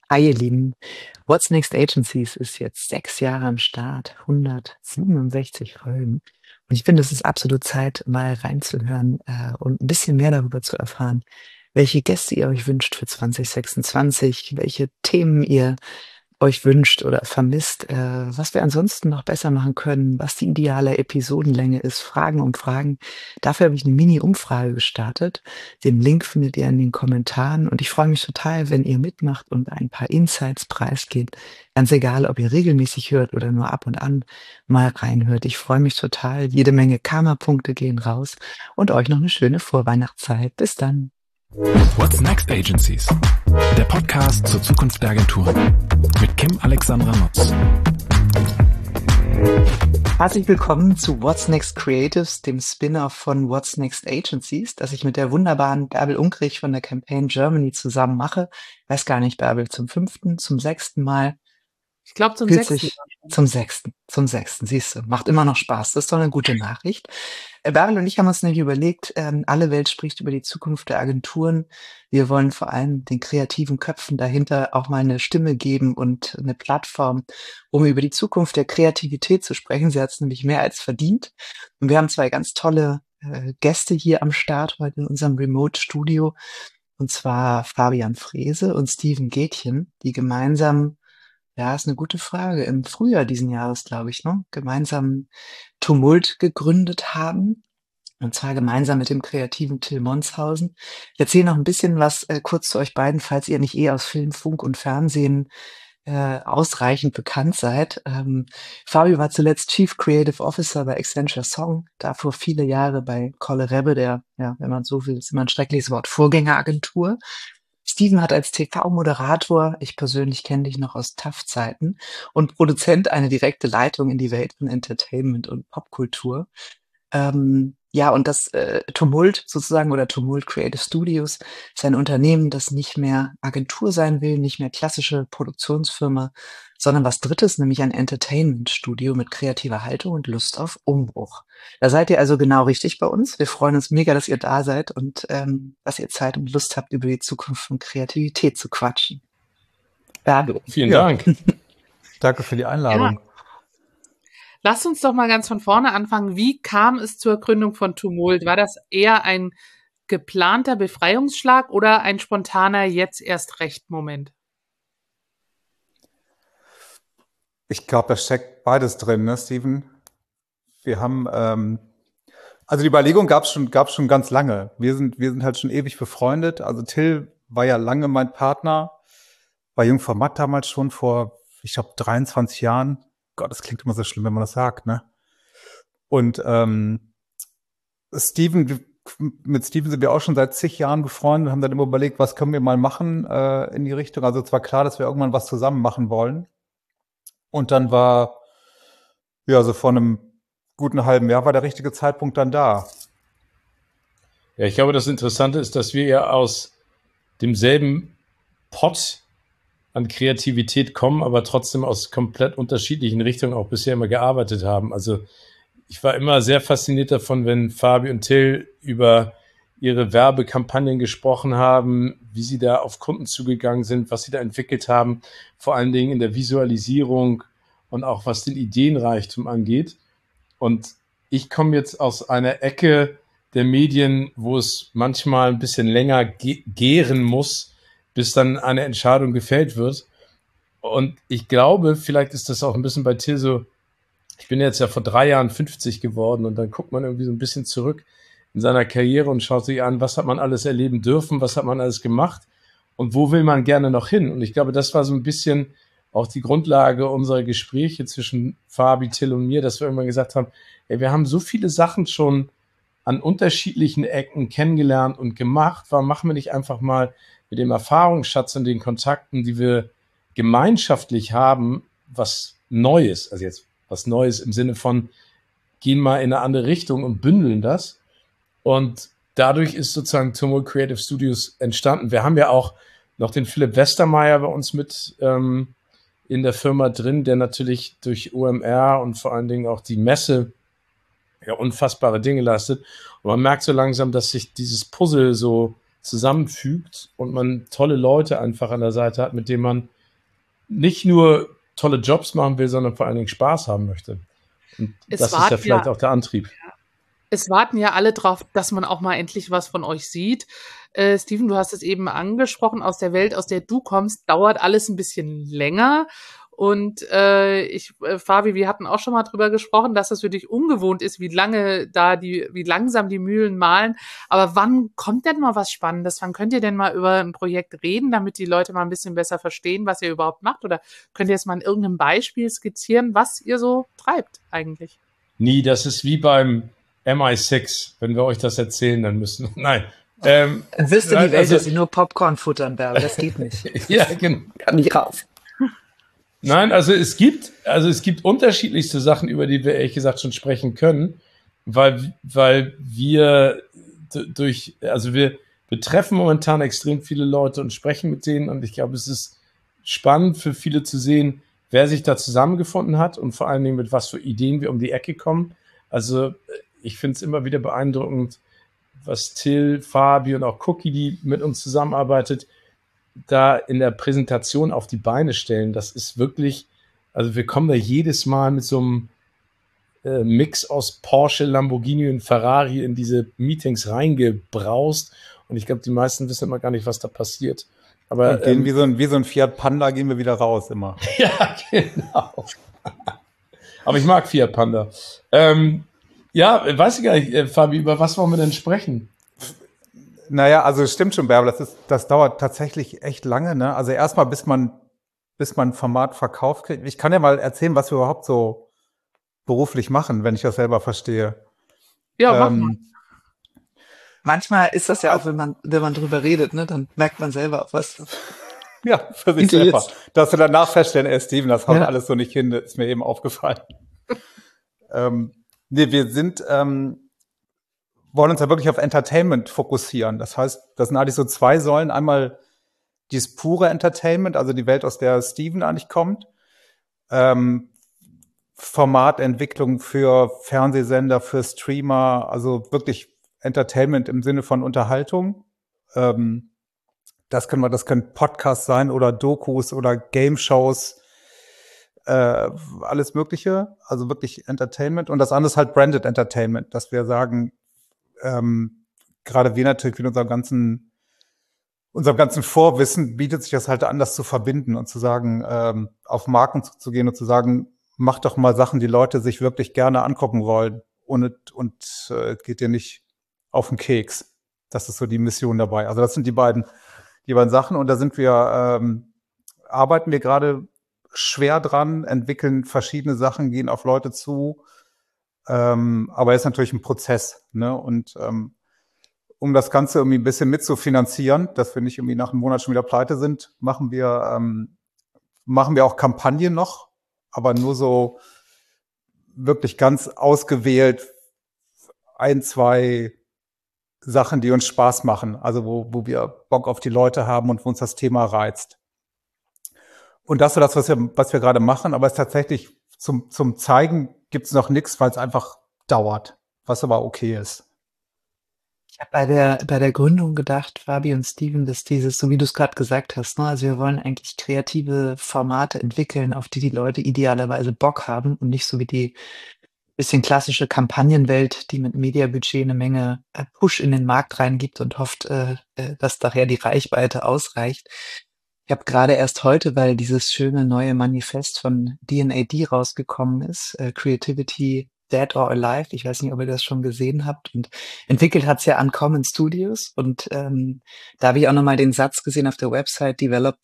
Hi, ihr Lieben. What's Next Agencies ist jetzt 6 Jahre am Start, 167 Folgen. Und ich finde, es ist absolut Zeit, mal reinzuhören und ein bisschen mehr darüber zu erfahren, welche Gäste ihr euch wünscht für 2026, welche Themen ihr euch wünscht oder vermisst, was wir ansonsten noch besser machen können, was die ideale Episodenlänge ist, Fragen um Fragen. Dafür habe ich eine Mini-Umfrage gestartet. Den Link findet ihr in den Kommentaren und ich freue mich total, wenn ihr mitmacht und ein paar Insights preisgebt. Ganz egal, ob ihr regelmäßig hört oder nur ab und an mal reinhört. Ich freue mich total. Jede Menge Karma-Punkte gehen raus und euch noch eine schöne Vorweihnachtszeit. Bis dann. What's Next Agencies? Der Podcast zur Zukunft der Agenturen mit Kim Alexandra Nutz. Herzlich willkommen zu What's Next Creatives, dem Spin-off von What's Next Agencies, das ich mit der wunderbaren Bärbel Unkrich von der Campaign Germany zusammen mache. Weiß gar nicht, Bärbel, zum 5., zum 6. Mal. Ich glaube zum Fühlt 6. sich zum sechsten, siehst du, macht immer noch Spaß. Das ist doch eine gute Nachricht. Bärbel und ich haben uns nämlich überlegt, alle Welt spricht über die Zukunft der Agenturen. Wir wollen vor allem den kreativen Köpfen dahinter auch mal eine Stimme geben und eine Plattform, um über die Zukunft der Kreativität zu sprechen. Sie hat es nämlich mehr als verdient. Und wir haben 2 ganz tolle Gäste hier am Start heute in unserem Remote-Studio. Und zwar Fabian Frese und Steven Gätchen, die gemeinsam, ja, ist eine gute Frage, im Frühjahr diesen Jahres, glaube ich, ne, gemeinsam Tumult gegründet haben. Und zwar gemeinsam mit dem kreativen Till Monshausen. Ich erzähle noch ein bisschen was kurz zu euch beiden, falls ihr nicht aus Film, Funk und Fernsehen ausreichend bekannt seid. Fabio war zuletzt Chief Creative Officer bei Accenture Song, davor viele Jahre bei Colle Rebbe, der, ja, wenn man so will, ist immer ein schreckliches Wort, Vorgängeragentur. Steven hat als TV-Moderator, ich persönlich kenne dich noch aus TAF-Zeiten, und Produzent eine direkte Leitung in die Welt von Entertainment und Popkultur. Ja, und das Tumult sozusagen oder Tumult Creative Studios ist ein Unternehmen, das nicht mehr Agentur sein will, nicht mehr klassische Produktionsfirma, sondern was Drittes, nämlich ein Entertainment-Studio mit kreativer Haltung und Lust auf Umbruch. Da seid ihr also genau richtig bei uns. Wir freuen uns mega, dass ihr da seid und dass ihr Zeit und Lust habt, über die Zukunft von Kreativität zu quatschen. Bärbel. Vielen Ja. Dank. Danke für die Einladung. Lasst uns doch mal ganz von vorne anfangen. Wie kam es zur Gründung von Tumult? War das eher ein geplanter Befreiungsschlag oder ein spontaner jetzt erst recht Moment? Ich glaube, da steckt beides drin, ne, Steven? Wir haben, also die Überlegung gab's schon ganz lange. Wir sind halt schon ewig befreundet. Also Till war ja lange mein Partner, bei Jungformat damals schon vor, ich glaube, 23 Jahren. Gott, das klingt immer so schlimm, wenn man das sagt, ne? Und mit Steven sind wir auch schon seit zig Jahren befreundet und haben dann immer überlegt, was können wir mal machen in die Richtung. Also es war klar, dass wir irgendwann was zusammen machen wollen. Und dann war, ja, so vor einem guten halben Jahr war der richtige Zeitpunkt dann da. Ja, ich glaube, das Interessante ist, dass wir ja aus demselben Pot an Kreativität kommen, aber trotzdem aus komplett unterschiedlichen Richtungen auch bisher immer gearbeitet haben. Also ich war immer sehr fasziniert davon, wenn Fabi und Till über ihre Werbekampagnen gesprochen haben, wie sie da auf Kunden zugegangen sind, was sie da entwickelt haben, vor allen Dingen in der Visualisierung und auch was den Ideenreichtum angeht. Und ich komme jetzt aus einer Ecke der Medien, wo es manchmal ein bisschen länger gären muss, bis dann eine Entscheidung gefällt wird. Und ich glaube, vielleicht ist das auch ein bisschen bei Till so, ich bin jetzt ja vor 3 Jahren 50 geworden und dann guckt man irgendwie so ein bisschen zurück in seiner Karriere und schaut sich an, was hat man alles erleben dürfen, was hat man alles gemacht und wo will man gerne noch hin. Und ich glaube, das war so ein bisschen auch die Grundlage unserer Gespräche zwischen Fabi, Till und mir, dass wir irgendwann gesagt haben, ey, wir haben so viele Sachen schon an unterschiedlichen Ecken kennengelernt und gemacht. Warum machen wir nicht einfach mal mit dem Erfahrungsschatz und den Kontakten, die wir gemeinschaftlich haben, was Neues, also jetzt was Neues im Sinne von, gehen mal in eine andere Richtung und bündeln das. Und dadurch ist sozusagen Tumult Creative Studios entstanden. Wir haben ja auch noch den Philipp Westermeier bei uns mit in der Firma drin, der natürlich durch OMR und vor allen Dingen auch die Messe ja unfassbare Dinge leistet. Und man merkt so langsam, dass sich dieses Puzzle so zusammenfügt und man tolle Leute einfach an der Seite hat, mit denen man nicht nur tolle Jobs machen will, sondern vor allen Dingen Spaß haben möchte. Und das ist ja vielleicht auch der Antrieb. Es warten ja alle drauf, dass man auch mal endlich was von euch sieht. Steven, du hast es eben angesprochen, aus der Welt, aus der du kommst, dauert alles ein bisschen länger. Und Fabi, wir hatten auch schon mal drüber gesprochen, dass es für dich ungewohnt ist, wie langsam die Mühlen mahlen. Aber wann kommt denn mal was Spannendes? Wann könnt ihr denn mal über ein Projekt reden, damit die Leute mal ein bisschen besser verstehen, was ihr überhaupt macht? Oder könnt ihr jetzt mal in irgendeinem Beispiel skizzieren, was ihr so treibt eigentlich? Nie, das ist wie beim MI6. Wenn wir euch das erzählen, dann müssen wir, nein. Wisst ihr, die Welt, dass sie nur Popcorn futtern, Bärbel, das geht nicht. Ja, genau. Kann nicht raus. Nein, also es gibt unterschiedlichste Sachen, über die wir ehrlich gesagt schon sprechen können, weil wir wir treffen momentan extrem viele Leute und sprechen mit denen, und ich glaube, es ist spannend für viele zu sehen, wer sich da zusammengefunden hat und vor allen Dingen mit was für Ideen wir um die Ecke kommen. Also ich finde es immer wieder beeindruckend, was Till, Fabi und auch Cookie, die mit uns zusammenarbeitet, da in der Präsentation auf die Beine stellen. Das ist wirklich, also wir kommen da jedes Mal mit so einem Mix aus Porsche, Lamborghini und Ferrari in diese Meetings reingebraust, und ich glaube, die meisten wissen immer gar nicht, was da passiert. Aber und gehen wie so ein Fiat Panda gehen wir wieder raus immer. Ja, genau. Aber ich mag Fiat Panda. Ja, weiß ich gar nicht, Fabi, über was wollen wir denn sprechen? Naja, also es stimmt schon, Bärbel, das dauert tatsächlich echt lange, ne? Also erstmal, bis man ein Format verkauft kriegt. Ich kann ja mal erzählen, was wir überhaupt so beruflich machen, wenn ich das selber verstehe. Ja, mach mal. Manchmal ist das ja auch, wenn man drüber redet, ne, dann merkt man selber auch was. Ja, für sich selber. Dass wir danach feststellen, Steven, das haut alles so nicht hin, ist mir eben aufgefallen. Nee, wir wollen uns ja wirklich auf Entertainment fokussieren. Das heißt, das sind eigentlich so zwei Säulen. Einmal dieses pure Entertainment, also die Welt, aus der Steven eigentlich kommt. Formatentwicklung für Fernsehsender, für Streamer, also wirklich Entertainment im Sinne von Unterhaltung. Das können Podcasts sein oder Dokus oder Game-Shows, alles Mögliche, also wirklich Entertainment. Und das andere ist halt Branded Entertainment, dass wir sagen, gerade wir natürlich mit unserem ganzen Vorwissen bietet sich das halt an, das zu verbinden und zu sagen, auf Marken zu gehen und zu sagen, mach doch mal Sachen, die Leute sich wirklich gerne angucken wollen und geht dir nicht auf den Keks. Das ist so die Mission dabei. Also das sind die beiden Sachen, und da arbeiten wir gerade schwer dran, entwickeln verschiedene Sachen, gehen auf Leute zu, aber es ist natürlich ein Prozess, ne? Und um das Ganze irgendwie ein bisschen mitzufinanzieren, dass wir nicht irgendwie nach einem Monat schon wieder pleite sind, machen wir auch Kampagnen noch, aber nur so wirklich ganz ausgewählt 1, 2 Sachen, die uns Spaß machen, also wo wir Bock auf die Leute haben und wo uns das Thema reizt. Und das ist das, was wir gerade machen, aber es ist tatsächlich zum Zeigen gibt es noch nichts, weil es einfach dauert, was aber okay ist. Ich habe bei der Gründung gedacht, Fabi und Steven, dass dieses, so wie du es gerade gesagt hast, ne, also wir wollen eigentlich kreative Formate entwickeln, auf die Leute idealerweise Bock haben, und nicht so wie die bisschen klassische Kampagnenwelt, die mit Mediabudget eine Menge Push in den Markt reingibt und hofft, dass daher die Reichweite ausreicht. Ich habe gerade erst heute, weil dieses schöne neue Manifest von D&AD rausgekommen ist, Creativity Dead or Alive, ich weiß nicht, ob ihr das schon gesehen habt, und entwickelt hat's ja Uncommon Studios, und da habe ich auch nochmal den Satz gesehen auf der Website,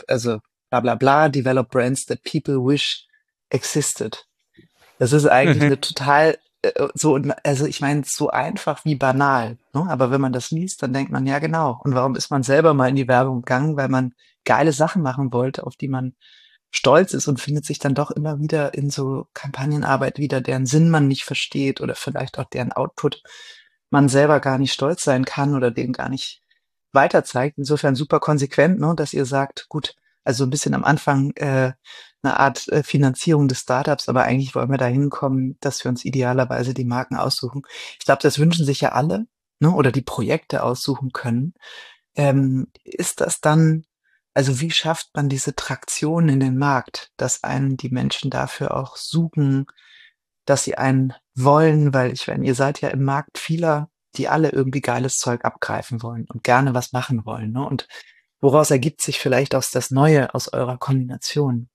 develop brands that people wish existed. Das ist eigentlich eine total also ich meine, so einfach wie banal, ne? Aber wenn man das liest, dann denkt man, ja genau. Und warum ist man selber mal in die Werbung gegangen? Weil man geile Sachen machen wollte, auf die man stolz ist, und findet sich dann doch immer wieder in so Kampagnenarbeit wieder, deren Sinn man nicht versteht oder vielleicht auch deren Output man selber gar nicht stolz sein kann oder den gar nicht weiter zeigt. Insofern super konsequent, ne, dass ihr sagt, gut, also ein bisschen am Anfang eine Art Finanzierung des Startups, aber eigentlich wollen wir da hinkommen, dass wir uns idealerweise die Marken aussuchen. Ich glaube, das wünschen sich ja alle, ne, oder die Projekte aussuchen können. Ist das dann Also, wie schafft man diese Traktion in den Markt, dass einen die Menschen dafür auch suchen, dass sie einen wollen? Weil ich meine, ihr seid ja im Markt vieler, die alle irgendwie geiles Zeug abgreifen wollen und gerne was machen wollen, ne? Und woraus ergibt sich vielleicht auch das Neue aus eurer Kombination?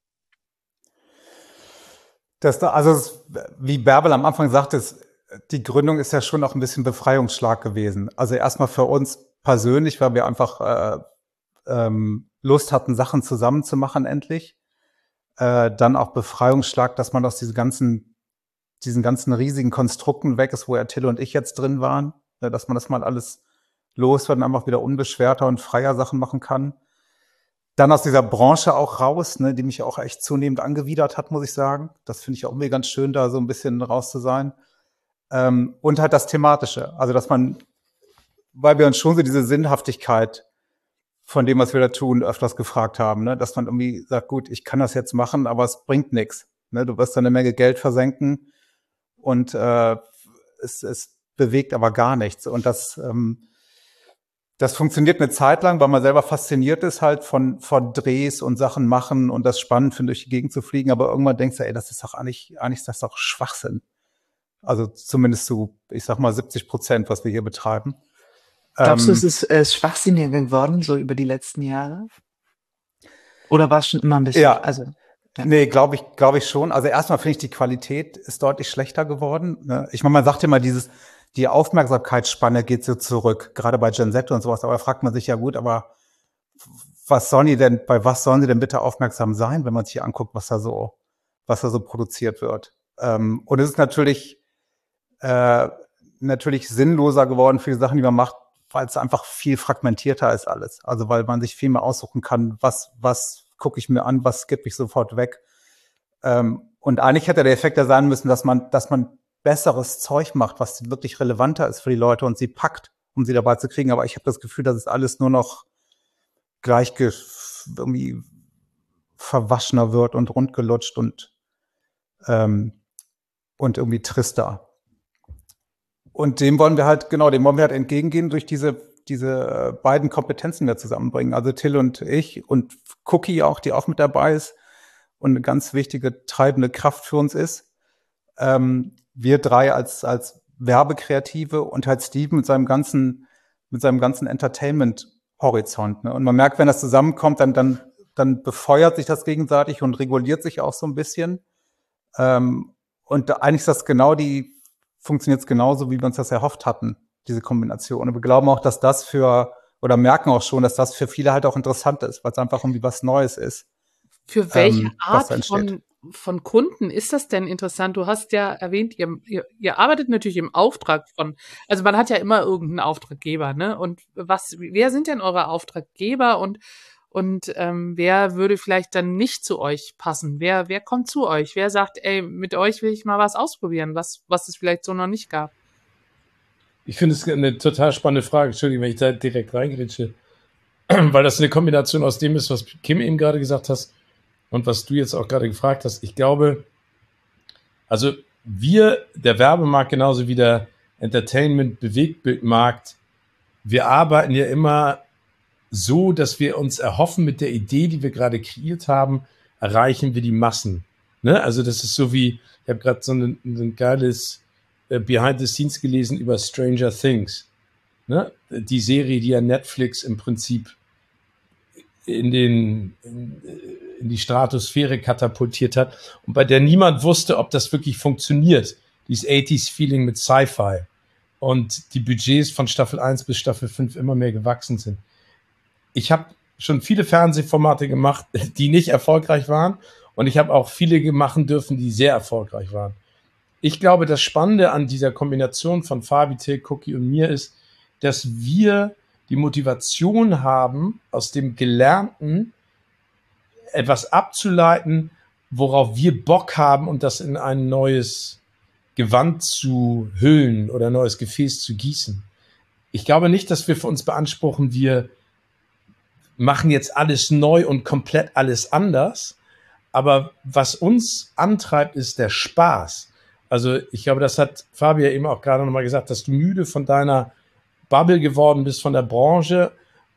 Wie Bärbel am Anfang sagte, die Gründung ist ja schon auch ein bisschen Befreiungsschlag gewesen. Also erstmal für uns persönlich, weil wir einfach Lust hatten, Sachen zusammen zu machen endlich. Dann auch Befreiungsschlag, dass man aus diesen ganzen riesigen Konstrukten weg ist, wo ja Till und ich jetzt drin waren, dass man das mal alles los wird und einfach wieder unbeschwerter und freier Sachen machen kann. Dann aus dieser Branche auch raus, ne, die mich auch echt zunehmend angewidert hat, muss ich sagen. Das finde ich auch irgendwie ganz schön, da so ein bisschen raus zu sein. Und halt das Thematische. Also, weil wir uns schon so diese Sinnhaftigkeit von dem, was wir da tun, öfters gefragt haben, ne, dass man irgendwie sagt, gut, ich kann das jetzt machen, aber es bringt nichts. Ne, du wirst da eine Menge Geld versenken und es bewegt aber gar nichts. Und das funktioniert eine Zeit lang, weil man selber fasziniert ist halt von Drehs und Sachen machen und das spannend findet, durch die Gegend zu fliegen. Aber irgendwann denkst du, ey, das ist doch eigentlich ist das doch Schwachsinn. Also zumindest zu, ich sag mal, 70%, was wir hier betreiben. Glaubst du, es ist schwachsinniger geworden, so über die letzten Jahre? Oder war es schon immer ein bisschen? Ja. Also, ja. Nee, glaube ich schon. Also erstmal finde ich, die Qualität ist deutlich schlechter geworden. Ne? Ich meine, man sagt immer, die Aufmerksamkeitsspanne geht so zurück, gerade bei Gen Z und sowas. Aber da fragt man sich ja gut, aber bei was sollen sie denn bitte aufmerksam sein, wenn man sich hier anguckt, was da so produziert wird? Und es ist natürlich sinnloser geworden für die Sachen, die man macht, weil es einfach viel fragmentierter ist alles. Also weil man sich viel mehr aussuchen kann, was gucke ich mir an, was gibt mich sofort weg. Und eigentlich hätte der Effekt da sein müssen, dass man besseres Zeug macht, was wirklich relevanter ist für die Leute und sie packt, um sie dabei zu kriegen. Aber ich habe das Gefühl, dass es alles nur noch gleich irgendwie verwaschener wird und rundgelutscht und irgendwie trister. Und dem wollen wir halt entgegengehen durch diese beiden Kompetenzen wir zusammenbringen. Also Till und ich und Cookie auch, die auch mit dabei ist und eine ganz wichtige treibende Kraft für uns ist. Wir drei als Werbekreative und halt Steven mit seinem ganzen Entertainment-Horizont. Ne? Und man merkt, wenn das zusammenkommt, dann befeuert sich das gegenseitig und reguliert sich auch so ein bisschen. Und eigentlich ist das funktioniert es genauso, wie wir uns das erhofft hatten, diese Kombination. Und wir glauben auch, dass merken auch schon, dass das für viele halt auch interessant ist, weil es einfach irgendwie was Neues ist. Für welche Art von Kunden ist das denn interessant? Du hast ja erwähnt, ihr arbeitet natürlich im Auftrag also man hat ja immer irgendeinen Auftraggeber, ne? Und wer sind denn eure Auftraggeber und wer würde vielleicht dann nicht zu euch passen? Wer kommt zu euch? Wer sagt, ey, mit euch will ich mal was ausprobieren, was es vielleicht so noch nicht gab? Ich finde es eine total spannende Frage. Entschuldigung, wenn ich da direkt reingrätsche. Weil das eine Kombination aus dem ist, was Kim eben gerade gesagt hast und was du jetzt auch gerade gefragt hast. Ich glaube, also der Werbemarkt genauso wie der Entertainment-Bewegtbildmarkt, wir arbeiten ja immer so, dass wir uns erhoffen, mit der Idee, die wir gerade kreiert haben, erreichen wir die Massen. Ne? Also das ist so wie, ich habe gerade so ein geiles Behind the Scenes gelesen über Stranger Things. Ne? Die Serie, die ja Netflix im Prinzip in die Stratosphäre katapultiert hat und bei der niemand wusste, ob das wirklich funktioniert. Dieses 80s-Feeling mit Sci-Fi. Und die Budgets von Staffel 1 bis Staffel 5 immer mehr gewachsen sind. Ich habe schon viele Fernsehformate gemacht, die nicht erfolgreich waren. Und ich habe auch viele machen dürfen, die sehr erfolgreich waren. Ich glaube, das Spannende an dieser Kombination von Fabi, Till, Cookie und mir ist, dass wir die Motivation haben, aus dem Gelernten etwas abzuleiten, worauf wir Bock haben und das in ein neues Gewand zu hüllen oder ein neues Gefäß zu gießen. Ich glaube nicht, dass wir für uns beanspruchen, wir machen jetzt alles neu und komplett alles anders. Aber was uns antreibt, ist der Spaß. Also ich glaube, das hat Fabi ja eben auch gerade nochmal gesagt, dass du müde von deiner Bubble geworden bist, von der Branche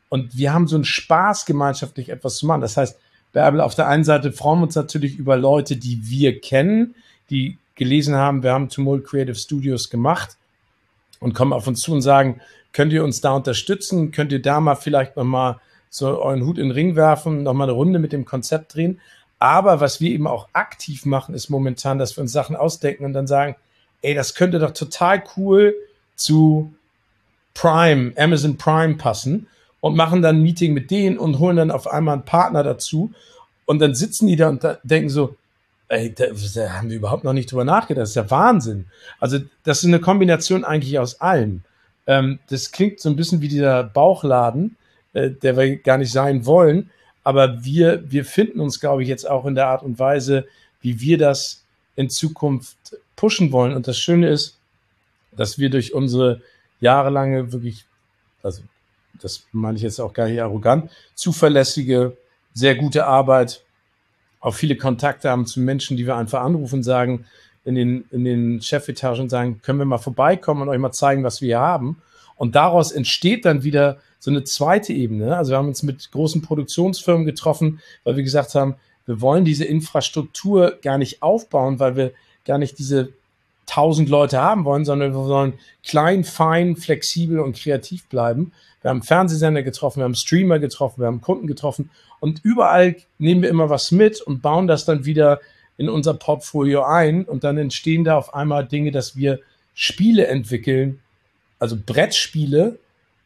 Und wir haben so einen Spaß, gemeinschaftlich etwas zu machen. Das heißt, Bärbel, auf der einen Seite freuen wir uns natürlich über Leute, die wir kennen, die gelesen haben, wir haben Tumult Creative Studios gemacht und kommen auf uns zu und sagen, könnt ihr uns da unterstützen? Könnt ihr da mal vielleicht nochmal so euren Hut in den Ring werfen, nochmal eine Runde mit dem Konzept drehen? Aber was wir eben auch aktiv machen, ist momentan, dass wir uns Sachen ausdenken und dann sagen, ey, das könnte doch total cool zu Prime, Amazon Prime passen und machen dann ein Meeting mit denen und holen dann auf einmal einen Partner dazu und dann sitzen die da und denken so, ey, da haben wir überhaupt noch nicht drüber nachgedacht, das ist ja Wahnsinn. Also das ist eine Kombination eigentlich aus allem. Das klingt so ein bisschen wie dieser Bauchladen, der wir gar nicht sein wollen, aber wir finden uns, glaube ich, jetzt auch in der Art und Weise, wie wir das in Zukunft pushen wollen. Und das Schöne ist, dass wir durch unsere jahrelange wirklich, also das meine ich jetzt auch gar nicht arrogant, zuverlässige, sehr gute Arbeit, auch viele Kontakte haben zu Menschen, die wir einfach anrufen und sagen, in den Chefetagen sagen, können wir mal vorbeikommen und euch mal zeigen, was wir hier haben. Und daraus entsteht dann wieder so eine zweite Ebene. Also wir haben uns mit großen Produktionsfirmen getroffen, weil wir gesagt haben, wir wollen diese Infrastruktur gar nicht aufbauen, weil wir gar nicht diese 1000 Leute haben wollen, sondern wir wollen klein, fein, flexibel und kreativ bleiben. Wir haben Fernsehsender getroffen, wir haben Streamer getroffen, wir haben Kunden getroffen und überall nehmen wir immer was mit und bauen das dann wieder in unser Portfolio ein und dann entstehen da auf einmal Dinge, dass wir Spiele entwickeln, also Brettspiele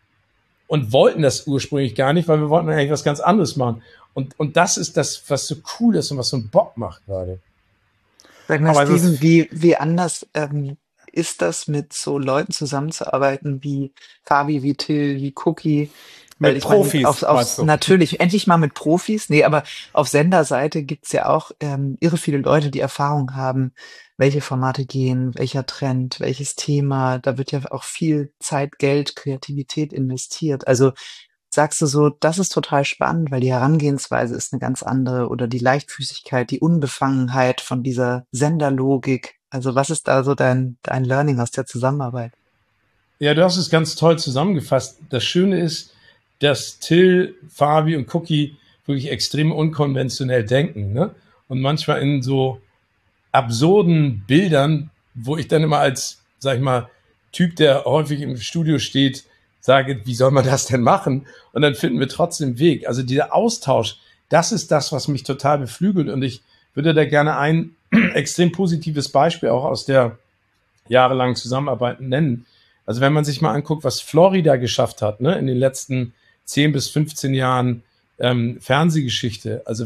und wollten das ursprünglich gar nicht, weil wir wollten eigentlich was ganz anderes machen. Und das ist das, was so cool ist und was so einen Bock macht gerade. Sag mal, Steven, wie anders ist das, mit so Leuten zusammenzuarbeiten wie Fabi, wie Till, wie Cookie? Weil Mit Profis, meinst du? Natürlich, endlich mal mit Profis. Nee, aber auf Senderseite gibt's ja auch irre viele Leute, die Erfahrung haben, welche Formate gehen, welcher Trend, welches Thema. Da wird ja auch viel Zeit, Geld, Kreativität investiert. Also sagst du so, das ist total spannend, weil die Herangehensweise ist eine ganz andere oder die Leichtfüßigkeit, die Unbefangenheit von dieser Senderlogik. Also was ist da so dein Learning aus der Zusammenarbeit? Ja, du hast es ganz toll zusammengefasst. Das Schöne ist, dass Till, Fabi und Cookie wirklich extrem unkonventionell denken, ne? Und manchmal in so absurden Bildern, wo ich dann immer als, sag ich mal, Typ, der häufig im Studio steht, sage, wie soll man das denn machen? Und dann finden wir trotzdem einen Weg. Also dieser Austausch, das ist das, was mich total beflügelt. Und ich würde da gerne ein extrem positives Beispiel auch aus der jahrelangen Zusammenarbeit nennen. Also wenn man sich mal anguckt, was Florida geschafft hat, ne, in den letzten 10 bis 15 Jahren Fernsehgeschichte, also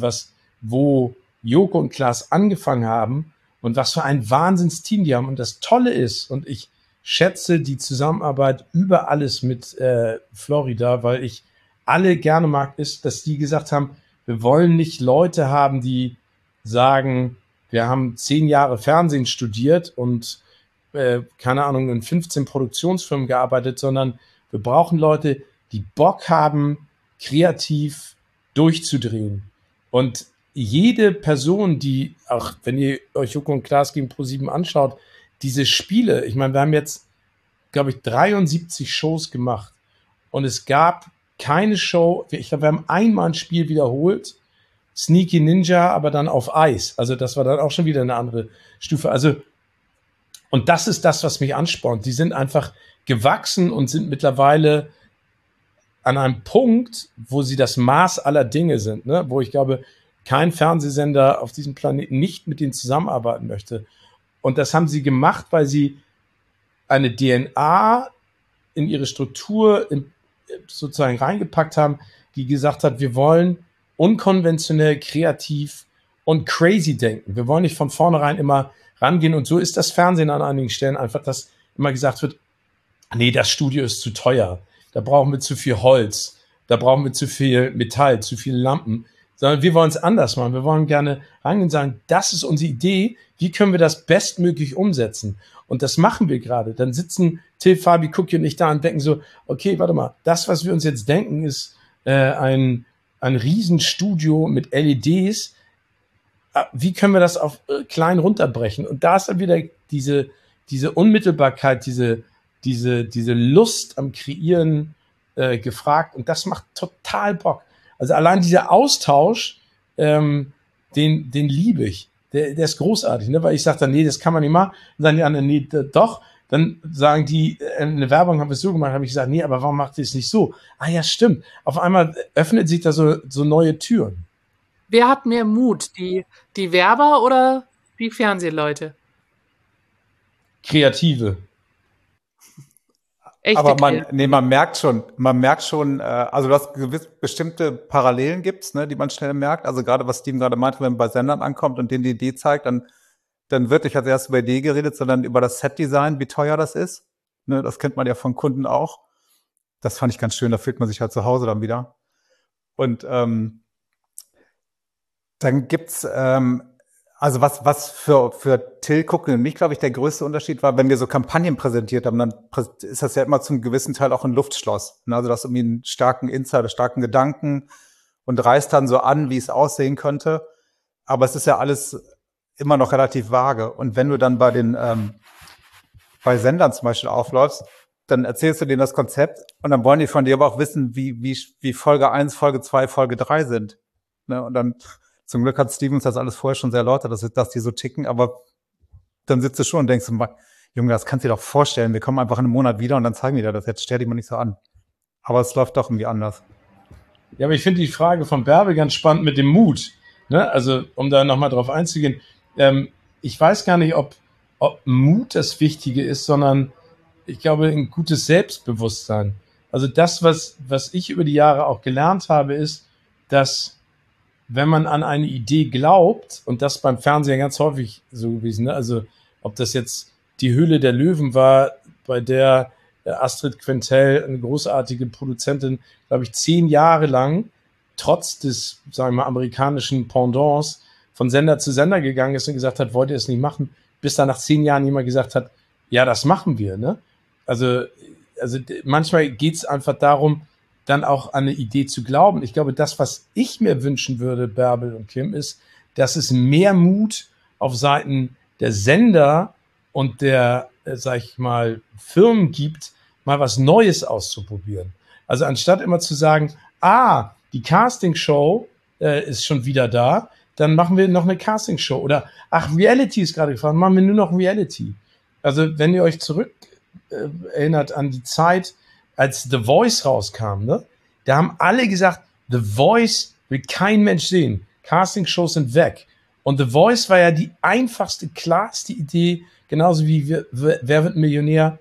wo Joko und Klaas angefangen haben und was für ein Wahnsinnsteam die haben. Und das Tolle ist, und ich schätze die Zusammenarbeit über alles mit Florida, weil ich alle gerne mag, ist, dass die gesagt haben, wir wollen nicht Leute haben, die sagen, wir haben 10 Jahre Fernsehen studiert und keine Ahnung, in 15 Produktionsfirmen gearbeitet, sondern wir brauchen Leute, die Bock haben, kreativ durchzudrehen. Und jede Person, die, auch wenn ihr euch Joko und Klaas gegen ProSieben anschaut, diese Spiele, ich meine, wir haben jetzt, glaube ich, 73 Shows gemacht und es gab keine Show, ich glaube, wir haben einmal ein Spiel wiederholt, Sneaky Ninja, aber dann auf Eis. Also das war dann auch schon wieder eine andere Stufe. Also, und das ist das, was mich anspornt. Die sind einfach gewachsen und sind mittlerweile an einem Punkt, wo sie das Maß aller Dinge sind, ne? Wo ich glaube, kein Fernsehsender auf diesem Planeten nicht mit denen zusammenarbeiten möchte. Und das haben sie gemacht, weil sie eine DNA in ihre Struktur sozusagen reingepackt haben, die gesagt hat, wir wollen unkonventionell, kreativ und crazy denken. Wir wollen nicht von vornherein immer rangehen. Und so ist das Fernsehen an einigen Stellen einfach, dass immer gesagt wird, nee, das Studio ist zu teuer. Da brauchen wir zu viel Holz. Da brauchen wir zu viel Metall, zu viele Lampen. Sondern wir wollen es anders machen. Wir wollen gerne rangehen und sagen, das ist unsere Idee. Wie können wir das bestmöglich umsetzen? Und das machen wir gerade. Dann sitzen Till, Fabi, Cookie und ich da und denken so, okay, warte mal, das, was wir uns jetzt denken, ist ein Riesenstudio mit LEDs. Wie können wir das auf klein runterbrechen? Und da ist dann wieder diese Unmittelbarkeit, diese Lust am Kreieren gefragt und das macht total Bock. Also allein dieser Austausch, den liebe ich. Der ist großartig, ne? Weil ich sage dann, nee, das kann man nicht machen. Und dann die anderen, nee, doch. Dann sagen die, eine Werbung haben wir so gemacht, habe ich gesagt, nee, aber warum macht ihr es nicht so? Ah ja, stimmt. Auf einmal öffnet sich da so neue Türen. Wer hat mehr Mut? Die Werber oder die Fernsehleute? Kreative. Echte Aber Kreative. man merkt schon, also dass bestimmte Parallelen gibt's, ne, die man schnell merkt. Also gerade was Steven gerade meinte, wenn man bei Sendern ankommt und denen die Idee zeigt, dann wird nicht als erstes über Idee geredet, sondern über das Setdesign, wie teuer das ist. Ne, das kennt man ja von Kunden auch. Das fand ich ganz schön, da fühlt man sich halt zu Hause dann wieder. Und dann gibt's also was für Till Kuckel und mich, glaube ich, der größte Unterschied war, wenn wir so Kampagnen präsentiert haben, dann ist das ja immer zum gewissen Teil auch ein Luftschloss. Ne? Also das ist irgendwie einen starken Insider, starken Gedanken und reißt dann so an, wie es aussehen könnte. Aber es ist ja alles immer noch relativ vage. Und wenn du dann bei den bei Sendern zum Beispiel aufläufst, dann erzählst du denen das Konzept und dann wollen die von dir aber auch wissen, wie Folge 1, Folge 2, Folge 3 sind. Ne? Und dann zum Glück hat Stevens das alles vorher schon sehr erläutert, dass die so ticken, aber dann sitzt du schon und denkst, Junge, das kannst du dir doch vorstellen, wir kommen einfach in einem Monat wieder und dann zeigen wir dir das, jetzt stell dich mal nicht so an. Aber es läuft doch irgendwie anders. Ja, aber ich finde die Frage von Bärbe ganz spannend mit dem Mut. Ne? Also, um da nochmal drauf einzugehen, ich weiß gar nicht, ob Mut das Wichtige ist, sondern ich glaube, ein gutes Selbstbewusstsein. Also das, was ich über die Jahre auch gelernt habe, ist, dass wenn man an eine Idee glaubt, und das beim Fernsehen ganz häufig so gewesen, ne? Also ob das jetzt die Höhle der Löwen war, bei der Astrid Quentel, eine großartige Produzentin, glaube ich, 10 Jahre lang, trotz des, sagen wir mal, amerikanischen Pendants, von Sender zu Sender gegangen ist und gesagt hat, wollt ihr es nicht machen, bis dann nach 10 Jahren jemand gesagt hat, ja, das machen wir, ne? Also manchmal geht es einfach darum, dann auch an eine Idee zu glauben. Ich glaube, das, was ich mir wünschen würde, Bärbel und Kim, ist, dass es mehr Mut auf Seiten der Sender und der, sag ich mal, Firmen gibt, mal was Neues auszuprobieren. Also anstatt immer zu sagen, die Castingshow ist schon wieder da, dann machen wir noch eine Castingshow. Oder, Reality ist gerade gefragt, machen wir nur noch Reality. Also wenn ihr euch zurück erinnert an die Zeit, als The Voice rauskam, ne? Da haben alle gesagt, The Voice will kein Mensch sehen. Castingshows sind weg. Und The Voice war ja die einfachste, klarste Idee, genauso wie Wer wird Millionär?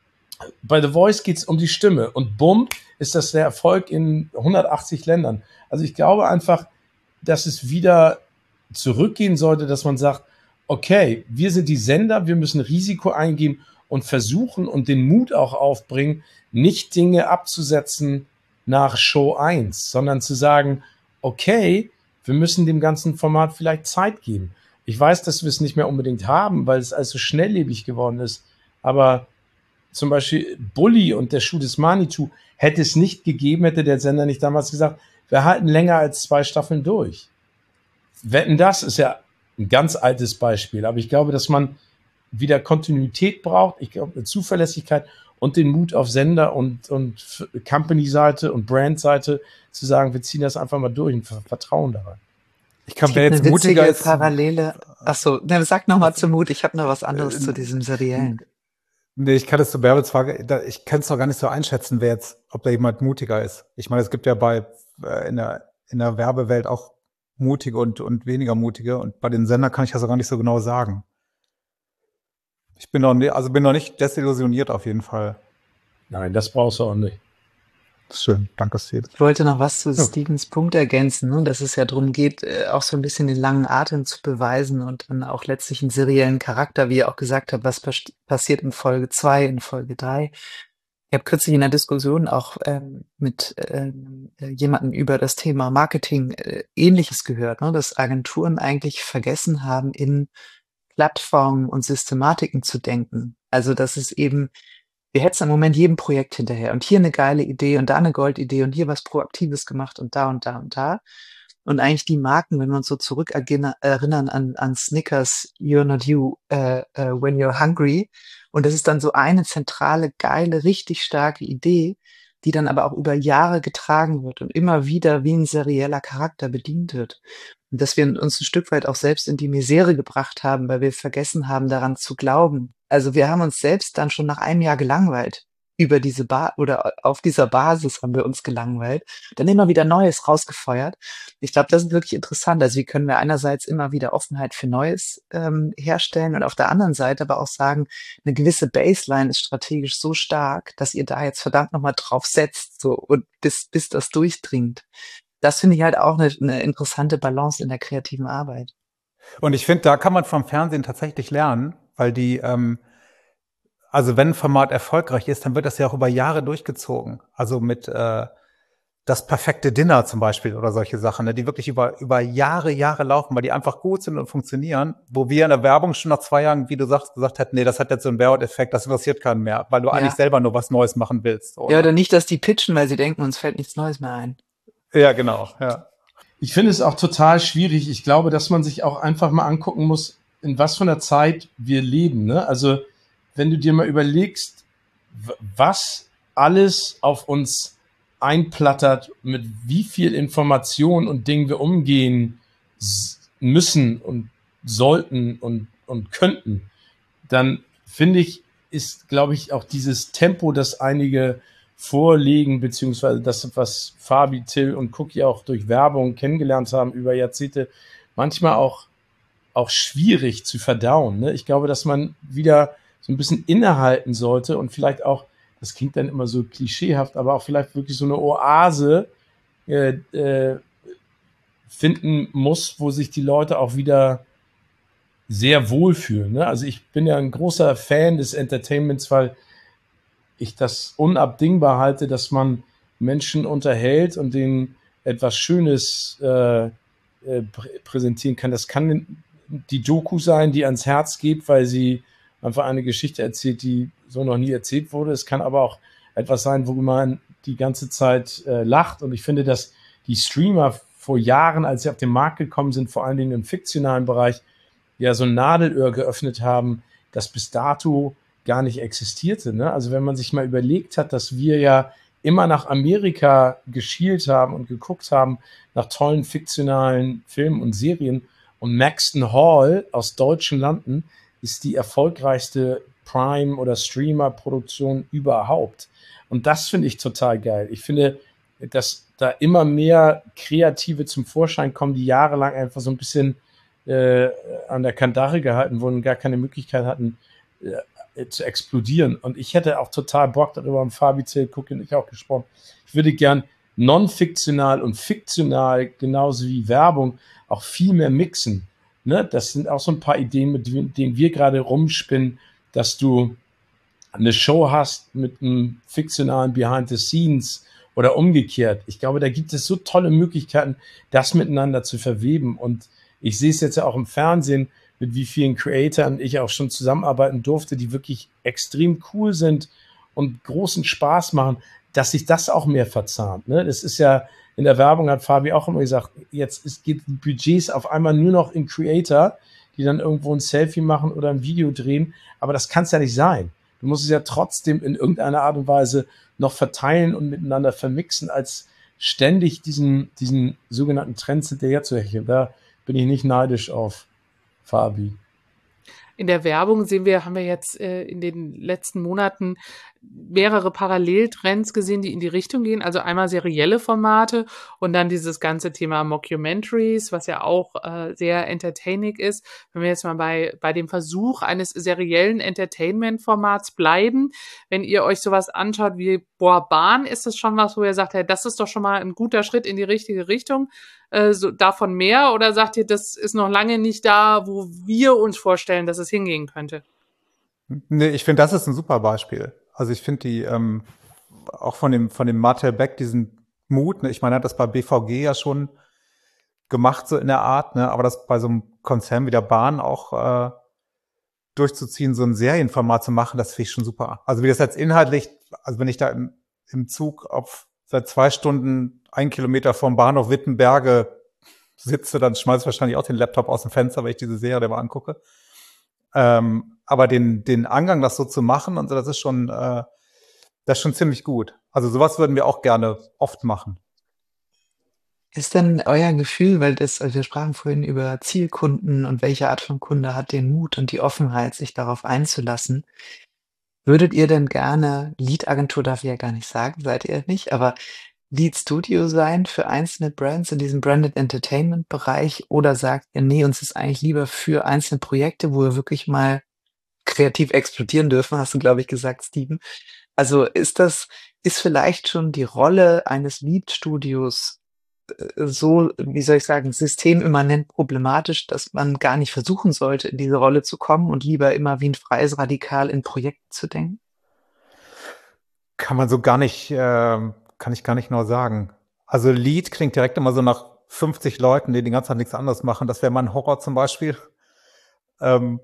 Bei The Voice geht es um die Stimme. Und bumm, ist das der Erfolg in 180 Ländern. Also ich glaube einfach, dass es wieder zurückgehen sollte, dass man sagt, okay, wir sind die Sender, wir müssen Risiko eingehen und versuchen und den Mut auch aufbringen, nicht Dinge abzusetzen nach Show 1, sondern zu sagen, okay, wir müssen dem ganzen Format vielleicht Zeit geben. Ich weiß, dass wir es nicht mehr unbedingt haben, weil es alles so schnelllebig geworden ist, aber zum Beispiel Bully und der Schuh des Manitou hätte es nicht gegeben, hätte der Sender nicht damals gesagt, wir halten länger als 2 Staffeln durch. Wetten, das ist ja ein ganz altes Beispiel, aber ich glaube, dass man wieder Kontinuität braucht, ich glaube, eine Zuverlässigkeit und den Mut auf Sender- und Company-Seite und Brand-Seite zu sagen, wir ziehen das einfach mal durch und vertrauen daran. Ich glaube, wer jetzt mutiger ist. Parallele. Achso, sag noch mal zum Mut. Ich habe noch was anderes zu diesem Seriellen. Nee, ich kann es zu Bärbels Frage, ich kann es doch gar nicht so einschätzen, ob da jemand mutiger ist. Ich meine, es gibt ja in der Werbewelt auch mutige und weniger mutige und bei den Sendern kann ich das auch gar nicht so genau sagen. Ich bin noch nicht desillusioniert auf jeden Fall. Nein, das brauchst du auch nicht. Schön, danke Steve. Ich wollte noch was zu Stevens Punkt ergänzen, ne? Dass es ja darum geht, auch so ein bisschen den langen Atem zu beweisen und dann auch letztlich einen seriellen Charakter, wie ihr auch gesagt habt, was passiert in Folge 2, in Folge 3. Ich habe kürzlich in einer Diskussion auch mit jemandem über das Thema Marketing Ähnliches gehört, ne? Dass Agenturen eigentlich vergessen haben, in Plattformen und Systematiken zu denken. Also dass es eben wir hetzen im Moment jedem Projekt hinterher und hier eine geile Idee und da eine Goldidee und hier was Proaktives gemacht und da und da und da. Und eigentlich die Marken, wenn wir uns so zurück erinnern an Snickers, You're not you when you're hungry. Und das ist dann so eine zentrale, geile, richtig starke Idee. die dann aber auch über Jahre getragen wird und immer wieder wie ein serieller Charakter bedient wird. Und dass wir uns ein Stück weit auch selbst in die Misere gebracht haben, weil wir vergessen haben, daran zu glauben. Also, wir haben uns selbst dann schon nach einem Jahr gelangweilt. Über diese auf dieser Basis haben wir uns gelangweilt, dann immer wieder Neues rausgefeuert. Ich glaube, das ist wirklich interessant. Also, wie können wir einerseits immer wieder Offenheit für Neues, herstellen und auf der anderen Seite aber auch sagen, eine gewisse Baseline ist strategisch so stark, dass ihr da jetzt verdammt noch mal drauf setzt, so und bis das durchdringt. Das finde ich halt auch eine interessante Balance in der kreativen Arbeit. Und ich finde, da kann man vom Fernsehen tatsächlich lernen, weil also wenn ein Format erfolgreich ist, dann wird das ja auch über Jahre durchgezogen. Also mit das perfekte Dinner zum Beispiel oder solche Sachen, ne, die wirklich über Jahre laufen, weil die einfach gut sind und funktionieren, wo wir in der Werbung schon nach 2 Jahren, wie du sagst, gesagt hätten, nee, das hat jetzt so einen Werbung-Effekt, das interessiert keinen mehr, weil du Ja. eigentlich selber nur was Neues machen willst. Ja, Oder? oder nicht, dass die pitchen, weil sie denken, uns fällt nichts Neues mehr ein. Ja, genau. Ja. Ich finde es auch total schwierig. Ich glaube, dass man sich auch einfach mal angucken muss, in was für einer Zeit wir leben. Ne? Also, wenn du dir mal überlegst, was alles auf uns einplattert, mit wie viel Information und Dingen wir umgehen müssen und sollten und könnten, dann finde ich, ist, glaube ich, auch dieses Tempo, das einige vorlegen, beziehungsweise das, was Fabi, Till und Cookie auch durch Werbung kennengelernt haben über Jahrzehnte, manchmal auch schwierig zu verdauen. Ne? Ich glaube, dass man wieder so ein bisschen innehalten sollte und vielleicht auch, das klingt dann immer so klischeehaft, aber auch vielleicht wirklich so eine Oase finden muss, wo sich die Leute auch wieder sehr wohlfühlen. Ne? Also ich bin ja ein großer Fan des Entertainments, weil ich das unabdingbar halte, dass man Menschen unterhält und denen etwas Schönes präsentieren kann. Das kann die Doku sein, die ans Herz geht, weil sie einfach eine Geschichte erzählt, die so noch nie erzählt wurde. Es kann aber auch etwas sein, wo man die ganze Zeit lacht. Und ich finde, dass die Streamer vor Jahren, als sie auf den Markt gekommen sind, vor allen Dingen im fiktionalen Bereich, ja so ein Nadelöhr geöffnet haben, das bis dato gar nicht existierte. Ne? Also wenn man sich mal überlegt hat, dass wir ja immer nach Amerika geschielt haben und geguckt haben nach tollen fiktionalen Filmen und Serien, und Maxton Hall aus deutschen Landen ist die erfolgreichste Prime- oder Streamer-Produktion überhaupt. Und das finde ich total geil. Ich finde, dass da immer mehr Kreative zum Vorschein kommen, die jahrelang einfach so ein bisschen an der Kandare gehalten wurden und gar keine Möglichkeit hatten, zu explodieren. Und ich hätte auch total Bock darüber, haben Fabi, Till, Cookie und ich auch gesprochen. Ich würde gern non-fiktional und fiktional, genauso wie Werbung, auch viel mehr mixen. Ne? Das sind auch so ein paar Ideen, mit denen wir gerade rumspinnen, dass du eine Show hast mit einem fiktionalen Behind the Scenes oder umgekehrt. Ich glaube, da gibt es so tolle Möglichkeiten, das miteinander zu verweben. Und ich sehe es jetzt ja auch im Fernsehen, mit wie vielen Creatoren ich auch schon zusammenarbeiten durfte, die wirklich extrem cool sind und großen Spaß machen, dass sich das auch mehr verzahnt. Ne? Das ist ja, in der Werbung hat Fabi auch immer gesagt, jetzt geht Budgets auf einmal nur noch in Creator, die dann irgendwo ein Selfie machen oder ein Video drehen, aber das kann es ja nicht sein. Du musst es ja trotzdem in irgendeiner Art und Weise noch verteilen und miteinander vermixen, als ständig diesen sogenannten Trends hinterherzuhecheln. Da bin ich nicht neidisch auf Fabi. In der Werbung haben wir jetzt in den letzten Monaten mehrere Paralleltrends gesehen, die in die Richtung gehen. Also einmal serielle Formate und dann dieses ganze Thema Mockumentaries, was ja auch sehr entertaining ist. Wenn wir jetzt mal bei dem Versuch eines seriellen Entertainment-Formats bleiben, wenn ihr euch sowas anschaut wie Bahn, ist das schon was, wo ihr sagt, hey, das ist doch schon mal ein guter Schritt in die richtige Richtung. So davon mehr, oder sagt ihr, das ist noch lange nicht da, wo wir uns vorstellen, dass es hingehen könnte? Nee, ich finde, das ist ein super Beispiel. Also ich finde die auch von dem Martel Beck diesen Mut, ne? Ich meine, er hat das bei BVG ja schon gemacht, so in der Art, ne? Aber das bei so einem Konzern wie der Bahn auch durchzuziehen, so ein Serienformat zu machen, das finde ich schon super. Also wie das jetzt inhaltlich, also wenn ich da im Zug seit 2 Stunden 1 Kilometer vom Bahnhof Wittenberge sitze, dann schmeiße ich wahrscheinlich auch den Laptop aus dem Fenster, weil ich diese Serie mal angucke. Aber den Angang, das so zu machen und so, das ist schon ziemlich gut. Also sowas würden wir auch gerne oft machen. Ist denn euer Gefühl, weil wir sprachen vorhin über Zielkunden und welche Art von Kunde hat den Mut und die Offenheit, sich darauf einzulassen. Würdet ihr denn gerne Lead-Agentur darf ich ja gar nicht sagen, seid ihr nicht, aber Lead-Studio sein für einzelne Brands in diesem Branded Entertainment-Bereich oder sagt ihr: „Ne, uns ist eigentlich lieber für einzelne Projekte, wo wir wirklich mal kreativ explodieren dürfen“, hast du, glaube ich, gesagt, Steven. Also, ist vielleicht schon die Rolle eines Lead-Studios so, wie soll ich sagen, systemimmanent problematisch, dass man gar nicht versuchen sollte, in diese Rolle zu kommen und lieber immer wie 'n freies Radikal in Projekten zu denken? Kann man so gar nicht, kann ich gar nicht genau sagen. Also Lead klingt direkt immer so nach 50 Leuten, die ganze Zeit nichts anderes machen. Das wäre mein Horror zum Beispiel. Ähm,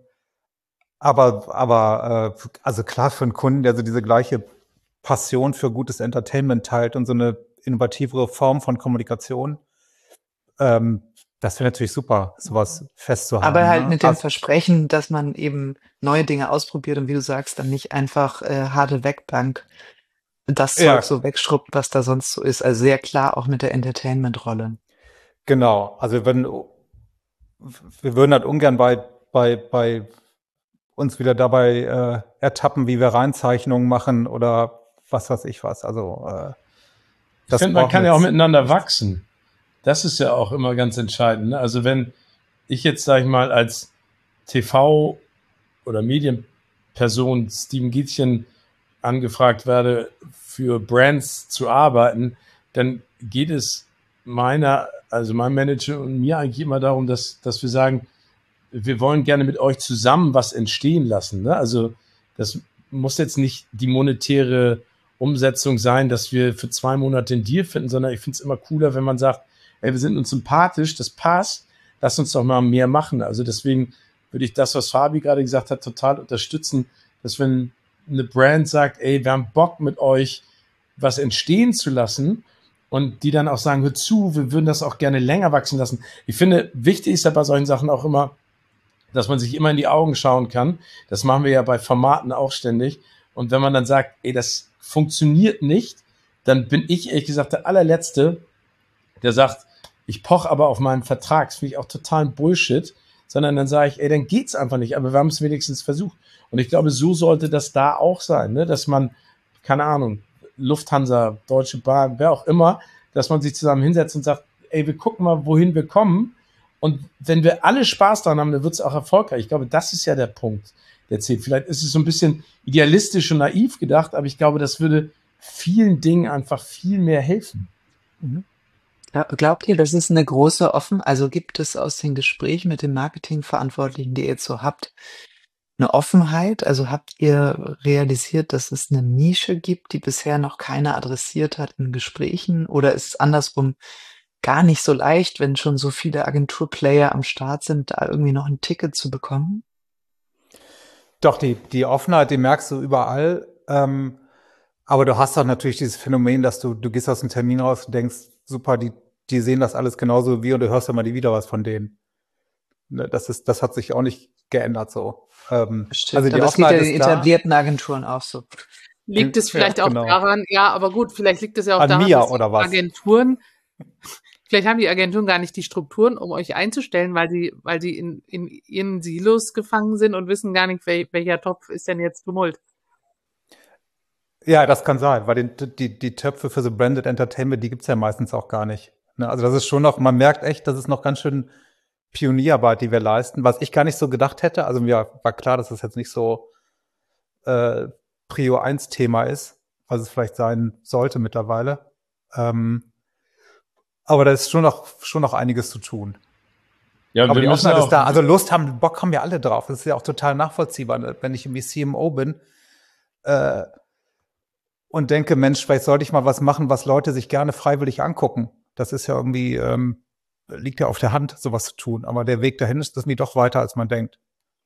also klar für einen Kunden, der so diese gleiche Passion für gutes Entertainment teilt und so eine innovativere Form von Kommunikation, ähm, das wäre natürlich super, sowas fest zu Aber haben, halt ne? mit dem Versprechen, dass man eben neue Dinge ausprobiert und wie du sagst, dann nicht einfach, harte Werkbank das Zeug Ja, so wegschrubbt, was da sonst so ist. Also, sehr klar auch mit der Entertainment-Rolle. genau. Also wir würden halt ungern bei uns wieder dabei ertappen, wie wir Reinzeichnungen machen oder was weiß ich was. Also Ich das finde, man brauchen kann wir ja auch jetzt miteinander nicht. wachsen. Das ist ja auch immer ganz entscheidend. Ne? Also wenn ich jetzt, sage ich mal, als TV- oder Medienperson Steven Gätchen angefragt werde, für Brands zu arbeiten, dann geht es meinem Manager und mir eigentlich immer darum, dass wir sagen, wir wollen gerne mit euch zusammen was entstehen lassen. Ne? Also das muss jetzt nicht die monetäre Umsetzung sein, dass wir für 2 Monate einen Deal finden, sondern ich finde es immer cooler, wenn man sagt, ey, wir sind uns sympathisch, das passt, lass uns doch mal mehr machen. Also deswegen würde ich das, was Fabi gerade gesagt hat, total unterstützen, dass wenn eine Brand sagt, ey, wir haben Bock mit euch was entstehen zu lassen und die dann auch sagen, hör zu, wir würden das auch gerne länger wachsen lassen. Ich finde, wichtig ist ja bei solchen Sachen auch immer, dass man sich immer in die Augen schauen kann. Das machen wir ja bei Formaten auch ständig. Und wenn man dann sagt, ey, das funktioniert nicht, dann bin ich ehrlich gesagt der allerletzte, der sagt, ich poche aber auf meinen Vertrag. Das finde ich auch total Bullshit. Sondern dann sage ich, ey, dann geht's einfach nicht. Aber wir haben es wenigstens versucht. Und ich glaube, so sollte das da auch sein, ne? Dass man, keine Ahnung, Lufthansa, Deutsche Bahn, wer auch immer, dass man sich zusammen hinsetzt und sagt, ey, wir gucken mal, wohin wir kommen. Und wenn wir alle Spaß daran haben, dann wird es auch erfolgreich. Ich glaube, das ist ja der Punkt, der zählt. Vielleicht ist es so ein bisschen idealistisch und naiv gedacht, aber ich glaube, das würde vielen Dingen einfach viel mehr helfen. Mhm. Glaubt ihr, das ist eine große also, gibt es aus den Gesprächen mit den Marketingverantwortlichen, die ihr jetzt so habt, eine Offenheit? Also, habt ihr realisiert, dass es eine Nische gibt, die bisher noch keiner adressiert hat in Gesprächen? Oder ist es andersrum gar nicht so leicht, wenn schon so viele Agenturplayer am Start sind, da irgendwie noch ein Ticket zu bekommen? Doch, die Offenheit, die merkst du überall. Aber du hast auch natürlich dieses Phänomen, dass du gehst aus dem Termin raus und denkst, super, die sehen das alles genauso wie wir und du hörst immer nie wieder was von denen. Ne, das hat sich auch nicht geändert so. Also Stimmt, die aber es geht ja Offenheit den ist da. etablierten Agenturen auch so. Liegt es Ja, vielleicht auch genau. daran, ja, aber gut, vielleicht liegt es ja auch An daran, mir dass die oder was? Agenturen, vielleicht haben die Agenturen gar nicht die Strukturen, um euch einzustellen, weil die in ihren Silos gefangen sind und wissen gar nicht, welcher Topf ist denn jetzt Tumult. Ja, das kann sein, weil die Töpfe für so Branded Entertainment, die gibt's ja meistens auch gar nicht. Ne? Also das ist schon noch, man merkt echt, das ist noch ganz schön Pionierarbeit, die wir leisten, was ich gar nicht so gedacht hätte. Also mir war klar, dass das jetzt nicht so Prio 1 Thema ist, was es vielleicht sein sollte mittlerweile. Aber da ist schon noch einiges zu tun. Ja, und Aber wir die müssen Offenheit ist auch, da. Also Bock haben wir alle drauf. Das ist ja auch total nachvollziehbar, ne? Wenn ich irgendwie CMO bin und denke, Mensch, vielleicht sollte ich mal was machen, was Leute sich gerne freiwillig angucken. Das ist ja irgendwie, liegt ja auf der Hand, sowas zu tun. Aber der Weg dahin ist das nie doch weiter, als man denkt.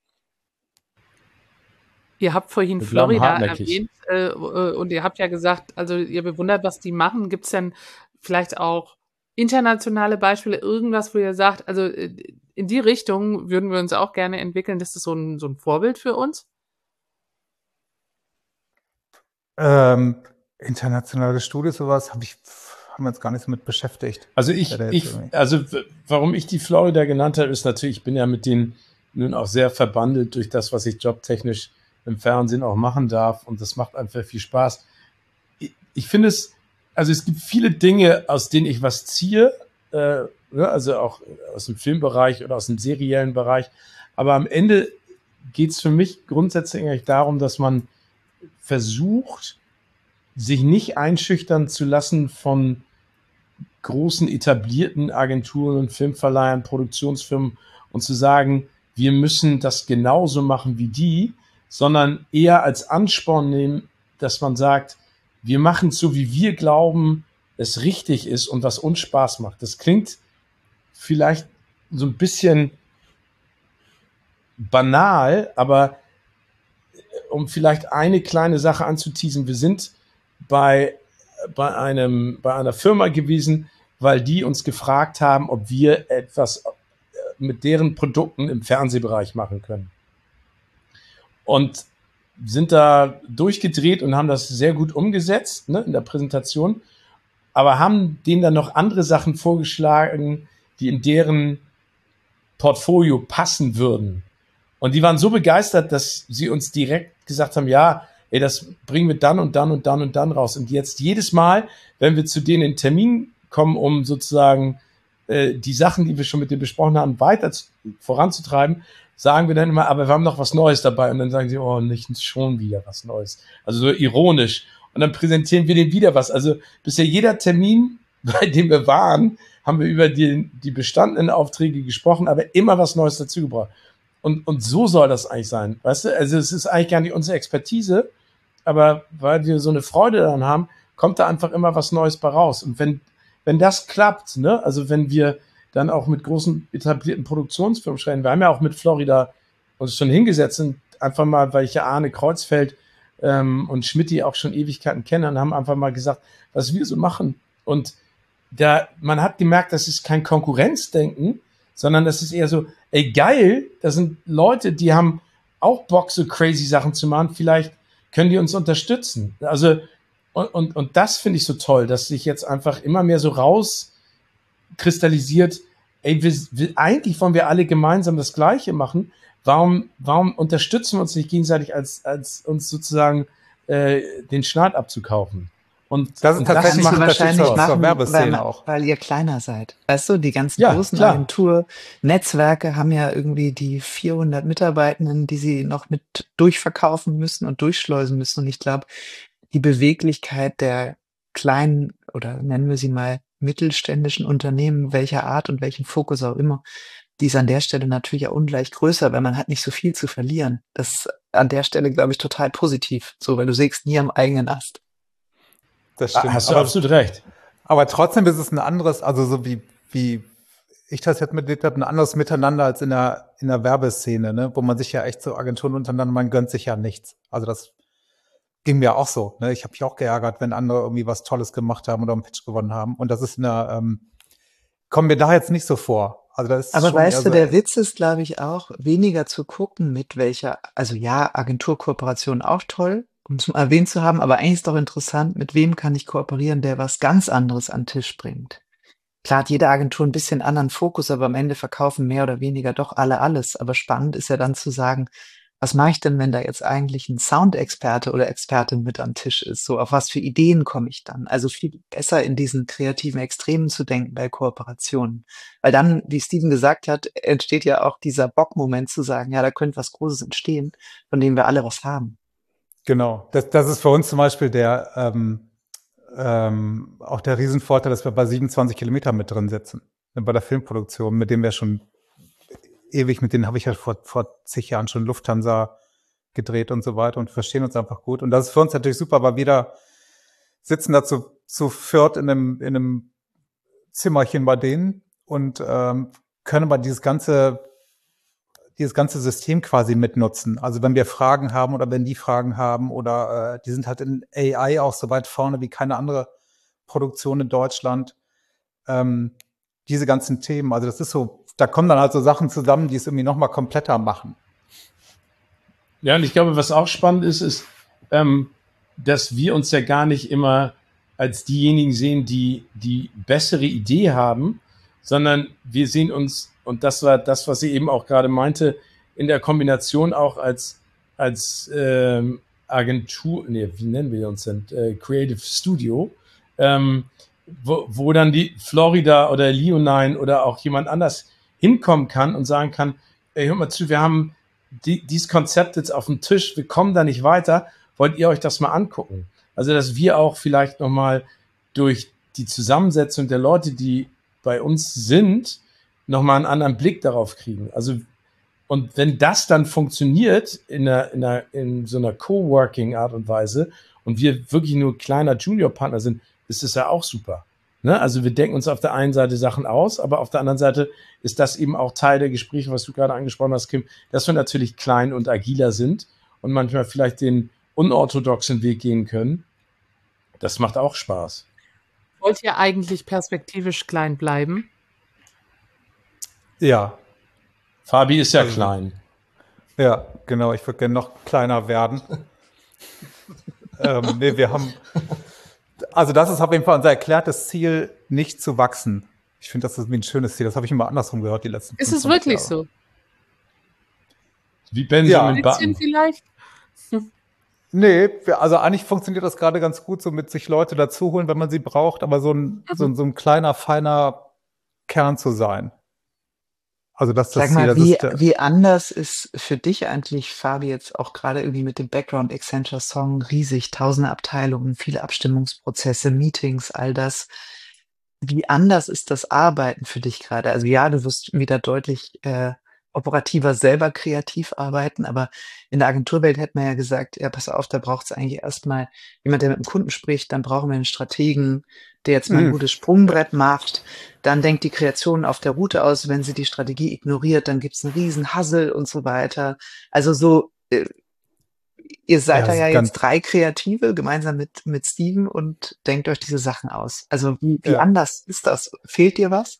Ihr habt vorhin wir bleiben Florida hartnäckig. erwähnt und ihr habt ja gesagt, also ihr bewundert, was die machen. Gibt es denn vielleicht auch internationale Beispiele, irgendwas, wo ihr sagt, also in die Richtung würden wir uns auch gerne entwickeln. Das ist so ein Vorbild für uns? Ähm, Internationale Studie, sowas haben wir uns gar nicht so mit beschäftigt. Also warum ich die Florida genannt habe, ist natürlich, ich bin ja mit denen nun auch sehr verbandelt durch das, was ich jobtechnisch im Fernsehen auch machen darf, und das macht einfach viel Spaß. Ich finde es gibt viele Dinge, aus denen ich was ziehe, also auch aus dem Filmbereich oder aus dem seriellen Bereich, aber am Ende geht es für mich grundsätzlich eigentlich darum, dass man versucht, sich nicht einschüchtern zu lassen von großen etablierten Agenturen und Filmverleihern, Produktionsfirmen und zu sagen, wir müssen das genauso machen wie die, sondern eher als Ansporn nehmen, dass man sagt, wir machen es so, wie wir glauben, es richtig ist und was uns Spaß macht. Das klingt vielleicht so ein bisschen banal, aber um vielleicht eine kleine Sache anzuteasen, wir sind bei einer Firma gewesen, weil die uns gefragt haben, ob wir etwas mit deren Produkten im Fernsehbereich machen können. Und sind da durchgedreht und haben das sehr gut umgesetzt, ne, in der Präsentation, aber haben denen dann noch andere Sachen vorgeschlagen, die in deren Portfolio passen würden. Und die waren so begeistert, dass sie uns direkt gesagt haben, ja, ey, das bringen wir dann und dann und dann und dann raus. Und jetzt jedes Mal, wenn wir zu denen in Termin kommen, um sozusagen die Sachen, die wir schon mit denen besprochen haben, weiter voranzutreiben, sagen wir dann immer, aber wir haben noch was Neues dabei. Und dann sagen sie, oh, nicht schon wieder was Neues. Also so ironisch. Und dann präsentieren wir denen wieder was. Also bisher jeder Termin, bei dem wir waren, haben wir über die bestandenen Aufträge gesprochen, aber immer was Neues dazu gebracht. Und so soll das eigentlich sein, weißt du? Also es ist eigentlich gar nicht unsere Expertise, aber weil wir so eine Freude daran haben, kommt da einfach immer was Neues bei raus. Und wenn das klappt, ne, also wenn wir dann auch mit großen etablierten Produktionsfirmen sprechen, wir haben ja auch mit Florida uns schon hingesetzt und einfach mal, weil ich ja Arne Kreuzfeld und Schmidti auch schon Ewigkeiten kenne, und haben einfach mal gesagt, was wir so machen. Und man hat gemerkt, das ist kein Konkurrenzdenken, sondern das ist eher so, ey, geil, das sind Leute, die haben auch Bock, so crazy Sachen zu machen, vielleicht können die uns unterstützen. Also, und das finde ich so toll, dass sich jetzt einfach immer mehr so rauskristallisiert, ey, eigentlich wollen wir alle gemeinsam das Gleiche machen, warum unterstützen wir uns nicht gegenseitig, als uns sozusagen den Schneid abzukaufen? Und das ist tatsächlich das wahrscheinlich zur Werbeszene auch. Weil ihr kleiner seid. Weißt du, die ganzen Ja, großen klar. Agenturnetzwerke haben ja irgendwie die 400 Mitarbeitenden, die sie noch mit durchverkaufen müssen und durchschleusen müssen. Und ich glaube, die Beweglichkeit der kleinen oder nennen wir sie mal mittelständischen Unternehmen, welcher Art und welchen Fokus auch immer, die ist an der Stelle natürlich auch ungleich größer, weil man hat nicht so viel zu verlieren. Das ist an der Stelle, glaube ich, total positiv. So, weil du sägst nie am eigenen Ast. Das stimmt. Hast du absolut recht. Aber trotzdem ist es ein anderes, also so wie ich das jetzt miterlebt habe, ein anderes Miteinander als in der Werbeszene, ne, wo man sich ja echt so Agenturen untereinander, man gönnt sich ja nichts. Also das ging mir auch so. Ne? Ich habe mich auch geärgert, wenn andere irgendwie was Tolles gemacht haben oder einen Pitch gewonnen haben. Und das ist kommen mir da jetzt nicht so vor. Also das ist Aber schon weißt eher du, so, der Witz ist, glaube ich, auch, weniger zu gucken, mit welcher, also ja, Agenturkooperation auch toll, um es mal erwähnt zu haben, aber eigentlich ist doch interessant, mit wem kann ich kooperieren, der was ganz anderes an den Tisch bringt. Klar hat jede Agentur ein bisschen anderen Fokus, aber am Ende verkaufen mehr oder weniger doch alle alles. Aber spannend ist ja dann zu sagen, was mache ich denn, wenn da jetzt eigentlich ein Soundexperte oder Expertin mit am Tisch ist? So, auf was für Ideen komme ich dann? Also viel besser in diesen kreativen Extremen zu denken bei Kooperationen. Weil dann, wie Steven gesagt hat, entsteht ja auch dieser Bockmoment zu sagen, ja, da könnte was Großes entstehen, von dem wir alle was haben. genau. Das ist für uns zum Beispiel auch der Riesenvorteil, dass wir bei 27 Kilometer mit drin sitzen. Bei der Filmproduktion, mit dem wir schon ewig, mit denen habe ich ja vor zig Jahren schon Lufthansa gedreht und so weiter und verstehen uns einfach gut. Und das ist für uns natürlich super, weil wir da sitzen da zu viert in einem Zimmerchen bei denen und können mal dieses ganze System quasi mitnutzen. Also wenn wir Fragen haben oder wenn die Fragen haben oder die sind halt in AI auch so weit vorne wie keine andere Produktion in Deutschland. Diese ganzen Themen, also das ist so, da kommen dann halt so Sachen zusammen, die es irgendwie noch mal kompletter machen. Ja, und ich glaube, was auch spannend ist, dass wir uns ja gar nicht immer als diejenigen sehen, die bessere Idee haben, sondern wir sehen uns, und das war das, was sie eben auch gerade meinte, in der Kombination auch als Agentur, wie nennen wir uns denn? Creative Studio, wo dann die Florida oder Leonine oder auch jemand anders hinkommen kann und sagen kann, ey, hört mal zu, wir haben dieses Konzept jetzt auf dem Tisch, wir kommen da nicht weiter, wollt ihr euch das mal angucken? Also, dass wir auch vielleicht nochmal durch die Zusammensetzung der Leute, die bei uns sind, nochmal einen anderen Blick darauf kriegen. Also, und wenn das dann funktioniert in so einer Coworking-Art und Weise und wir wirklich nur kleiner Junior-Partner sind, ist das ja auch super. Ne? Also wir denken uns auf der einen Seite Sachen aus, aber auf der anderen Seite ist das eben auch Teil der Gespräche, was du gerade angesprochen hast, Kim, dass wir natürlich klein und agiler sind und manchmal vielleicht den unorthodoxen Weg gehen können. Das macht auch Spaß. Wollt ihr eigentlich perspektivisch klein bleiben? Ja. Fabi ist ja klein. Ja, genau. Ich würde gerne noch kleiner werden. Nee, wir haben, also das ist auf jeden Fall unser erklärtes Ziel, nicht zu wachsen. Ich finde, das ist ein schönes Ziel. Das habe ich immer andersrum gehört, die letzten 5 Jahre. Ist es wirklich so? Wie Benjamin Button. Vielleicht? Nee, also eigentlich funktioniert das gerade ganz gut, so mit sich Leute dazu holen, wenn man sie braucht, aber so ein kleiner, feiner Kern zu sein. Also das Sag Ziel. mal, wie anders ist für dich eigentlich, Fabi, jetzt auch gerade irgendwie mit dem Background Accenture Song riesig, tausende Abteilungen, viele Abstimmungsprozesse, Meetings, all das. Wie anders ist das Arbeiten für dich gerade? Also ja, du wirst wieder deutlich operativer selber kreativ arbeiten, aber in der Agenturwelt hätte man ja gesagt, ja, pass auf, da braucht es eigentlich erstmal jemand, der mit dem Kunden spricht, dann brauchen wir einen Strategen, der jetzt mal ein gutes Sprungbrett macht, dann denkt die Kreation auf der Route aus, wenn sie die Strategie ignoriert, dann gibt's einen riesen Hassel und so weiter. Also so, ihr seid da ja jetzt 3 Kreative gemeinsam mit Steven und denkt euch diese Sachen aus. Also wie anders ist das? Fehlt dir was?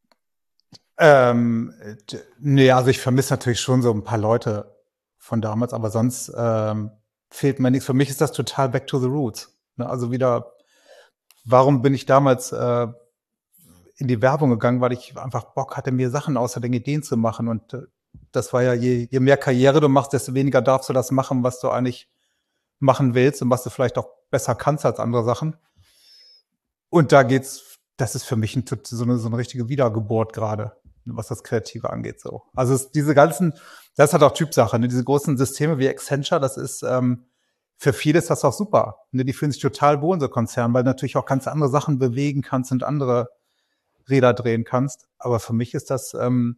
Nee, also ich vermisse natürlich schon so ein paar Leute von damals, aber sonst fehlt mir nichts. Für mich ist das total back to the roots. Ne? Also wieder, warum bin ich damals in die Werbung gegangen? Weil ich einfach Bock hatte, mir Sachen außer den Ideen zu machen. Und das war ja, je mehr Karriere du machst, desto weniger darfst du das machen, was du eigentlich machen willst und was du vielleicht auch besser kannst als andere Sachen. Und das ist für mich so eine richtige Wiedergeburt gerade, was das Kreative angeht. So. Also das ist halt auch Typsache. Ne? Diese großen Systeme wie Accenture, das ist für viele ist das auch super. Ne? Die fühlen sich total wohl in so Konzernen, weil du natürlich auch ganz andere Sachen bewegen kannst und andere Räder drehen kannst. Aber für mich ist das so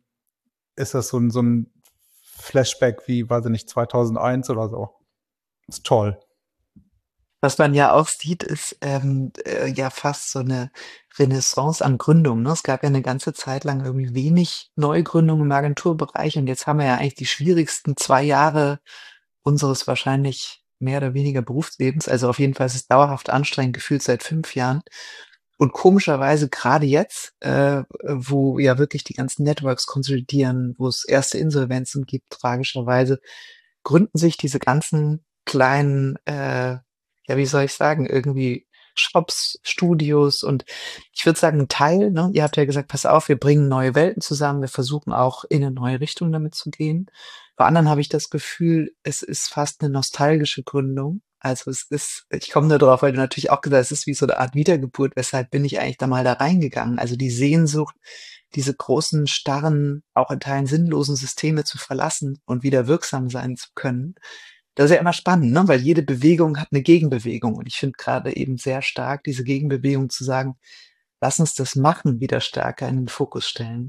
ein Flashback wie, weiß ich nicht, 2001 oder so. Ist toll. Was man ja auch sieht, ist ja fast so eine Renaissance an Gründungen. Ne? Es gab ja eine ganze Zeit lang irgendwie wenig Neugründungen im Agenturbereich und jetzt haben wir ja eigentlich die schwierigsten 2 Jahre unseres wahrscheinlich mehr oder weniger Berufslebens. Also auf jeden Fall ist es dauerhaft anstrengend, gefühlt seit 5 Jahren. Und komischerweise gerade jetzt, wo ja wirklich die ganzen Networks konsolidieren, wo es erste Insolvenzen gibt, tragischerweise, gründen sich diese ganzen kleinen ja, wie soll ich sagen, irgendwie Shops, Studios und ich würde sagen, ein Teil, ne? Ihr habt ja gesagt, pass auf, wir bringen neue Welten zusammen, wir versuchen auch in eine neue Richtung damit zu gehen. Bei anderen habe ich das Gefühl, es ist fast eine nostalgische Gründung. Also ich komme da drauf, weil du natürlich auch gesagt hast, es ist wie so eine Art Wiedergeburt, weshalb bin ich eigentlich da mal da reingegangen. Also die Sehnsucht, diese großen, starren, auch in Teilen sinnlosen Systeme zu verlassen und wieder wirksam sein zu können. Das ist ja immer spannend, ne? Weil jede Bewegung hat eine Gegenbewegung. Und ich finde gerade eben sehr stark, diese Gegenbewegung zu sagen, lass uns das Machen wieder stärker in den Fokus stellen.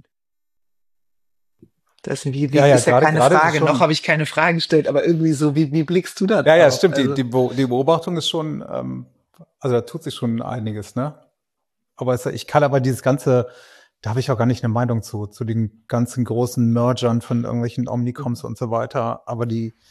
Das ist ist ja keine Frage. Noch habe ich keine Frage gestellt, aber irgendwie so, wie blickst du da drauf? Ja, stimmt. Also, die Beobachtung ist schon, also da tut sich schon einiges, ne? Aber ich kann aber dieses ganze, da habe ich auch gar nicht eine Meinung zu den ganzen großen Mergern von irgendwelchen Omnicoms und so weiter. Aber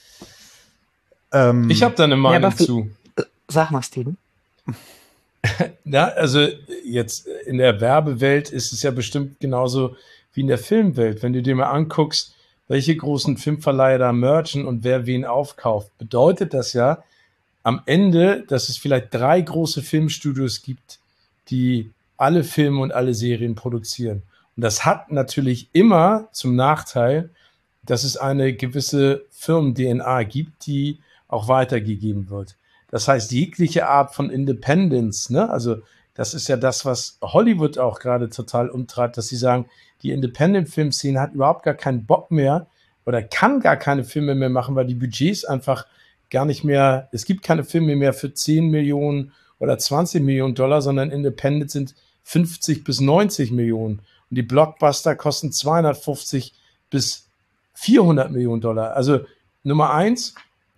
ich habe da eine Meinung zu. Sag mal, Steven. Ja, also jetzt in der Werbewelt ist es ja bestimmt genauso wie in der Filmwelt. Wenn du dir mal anguckst, welche großen Filmverleiher da merchen und wer wen aufkauft, bedeutet das ja, am Ende, dass es vielleicht 3 große Filmstudios gibt, die alle Filme und alle Serien produzieren. Und das hat natürlich immer zum Nachteil, dass es eine gewisse Firmen-DNA gibt, die auch weitergegeben wird. Das heißt, jegliche Art von Independence, ne? Also das ist ja das, was Hollywood auch gerade total umtreibt, dass sie sagen, die Independent-Film-Szene hat überhaupt gar keinen Bock mehr oder kann gar keine Filme mehr machen, weil die Budgets einfach gar nicht mehr, es gibt keine Filme mehr für 10 Millionen oder 20 Millionen Dollar, sondern Independent sind 50 bis 90 Millionen. Und die Blockbuster kosten 250 bis 400 Millionen Dollar. Also Nummer 1,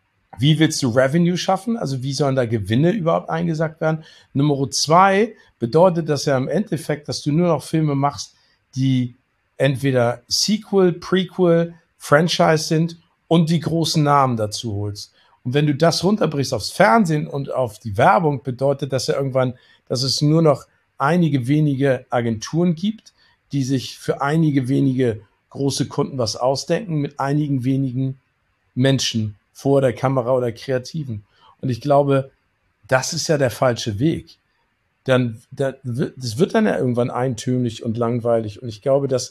wie willst du Revenue schaffen? Also wie sollen da Gewinne überhaupt eingesackt werden? Nummer 2 bedeutet das ja im Endeffekt, dass du nur noch Filme machst, die entweder Sequel, Prequel, Franchise sind und die großen Namen dazu holst. Und wenn du das runterbrichst aufs Fernsehen und auf die Werbung, bedeutet das ja irgendwann, dass es nur noch einige wenige Agenturen gibt, die sich für einige wenige große Kunden was ausdenken, mit einigen wenigen Menschen vor der Kamera oder Kreativen. Und ich glaube, das ist ja der falsche Weg. Das wird dann ja irgendwann eintönig und langweilig. Und ich glaube, dass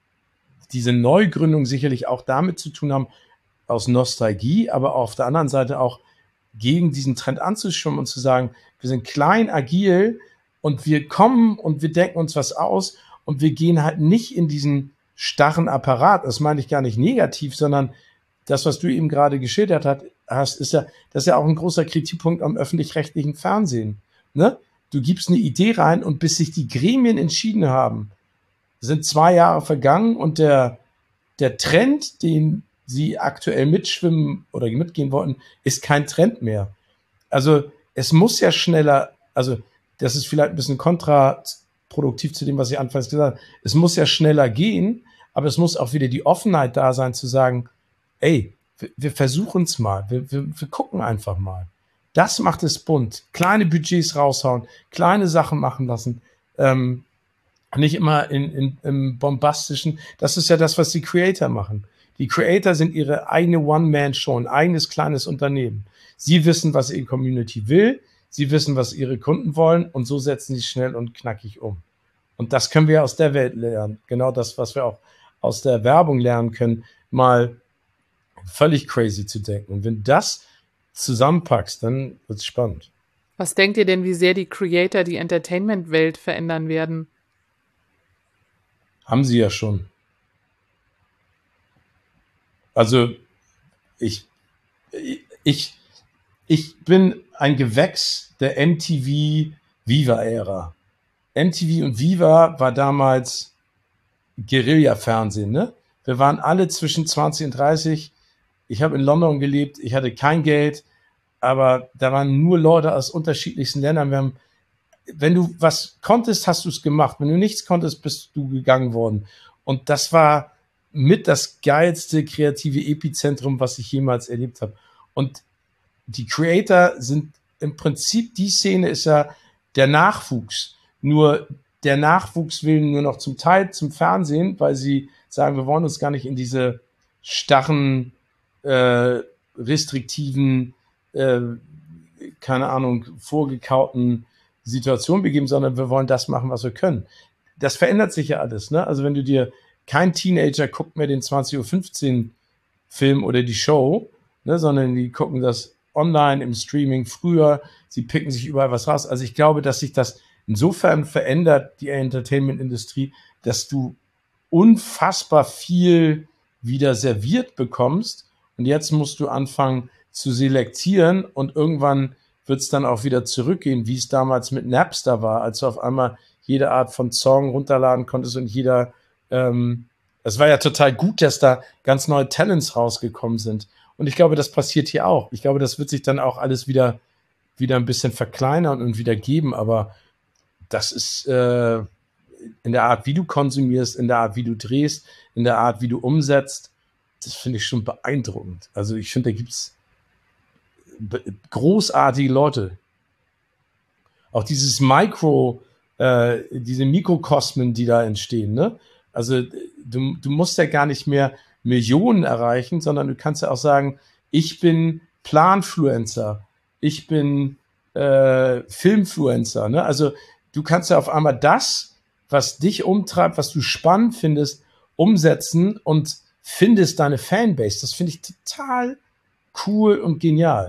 diese Neugründungen sicherlich auch damit zu tun haben, aus Nostalgie, aber auf der anderen Seite auch gegen diesen Trend anzuschwimmen und zu sagen, wir sind klein, agil und wir kommen und wir denken uns was aus und wir gehen halt nicht in diesen starren Apparat. Das meine ich gar nicht negativ, sondern das, was du eben gerade geschildert hast, das ist ja auch ein großer Kritikpunkt am öffentlich-rechtlichen Fernsehen. Ne? Du gibst eine Idee rein und bis sich die Gremien entschieden haben, sind 2 Jahre vergangen und der Trend, den sie aktuell mitschwimmen oder mitgehen wollten, ist kein Trend mehr. Also es muss ja schneller, also das ist vielleicht ein bisschen kontraproduktiv zu dem, was ich anfangs gesagt habe, es muss ja schneller gehen, aber es muss auch wieder die Offenheit da sein, zu sagen, ey, wir versuchen es mal, wir gucken einfach mal. Das macht es bunt. Kleine Budgets raushauen, kleine Sachen machen lassen, nicht immer im bombastischen. Das ist ja das, was die Creator machen. Die Creator sind ihre eigene One-Man-Show, ein eigenes kleines Unternehmen. Sie wissen, was ihre Community will, sie wissen, was ihre Kunden wollen und so setzen sie schnell und knackig um. Und das können wir aus der Welt lernen. Genau das, was wir auch aus der Werbung lernen können, mal völlig crazy zu denken. Und wenn das zusammenpackst, dann wird es spannend. Was denkt ihr denn, wie sehr die Creator die Entertainment-Welt verändern werden? Haben sie ja schon. Also ich bin ein Gewächs der MTV-Viva-Ära. MTV und Viva war damals Guerilla-Fernsehen, ne? Wir waren alle zwischen 20 und 30. Ich habe in London gelebt, ich hatte kein Geld, aber da waren nur Leute aus unterschiedlichsten Ländern. Wenn du was konntest, hast du es gemacht. Wenn du nichts konntest, bist du gegangen worden. Und das war mit das geilste kreative Epizentrum, was ich jemals erlebt habe. Und die Creator sind im Prinzip, die Szene ist ja der Nachwuchs. Nur der Nachwuchs will nur noch zum Teil zum Fernsehen, weil sie sagen, wir wollen uns gar nicht in diese starren, restriktiven, keine Ahnung, vorgekauten Situationen begeben, sondern wir wollen das machen, was wir können. Das verändert sich ja alles, ne? Also wenn du dir kein Teenager guckt mehr den 20:15 Uhr Film oder die Show, ne, sondern die gucken das online im Streaming früher, sie picken sich überall was raus. Also ich glaube, dass sich das insofern verändert, die Entertainment-Industrie, dass du unfassbar viel wieder serviert bekommst und jetzt musst du anfangen zu selektieren und irgendwann wird es dann auch wieder zurückgehen, wie es damals mit Napster war, als du auf einmal jede Art von Song runterladen konntest und jeder, es war ja total gut, dass da ganz neue Talents rausgekommen sind. Und ich glaube, das passiert hier auch. Ich glaube, das wird sich dann auch alles wieder ein bisschen verkleinern und wieder geben, aber das ist in der Art, wie du konsumierst, in der Art, wie du drehst, in der Art, wie du umsetzt, das finde ich schon beeindruckend. Also ich finde, da gibt es großartige Leute. Auch dieses diese Mikrokosmen, die da entstehen, ne? Also du musst ja gar nicht mehr Millionen erreichen, sondern du kannst ja auch sagen, ich bin Planfluencer, ich bin Filmfluencer. Ne? Also du kannst ja auf einmal das, was dich umtreibt, was du spannend findest, umsetzen und findest deine Fanbase. Das finde ich total cool und genial.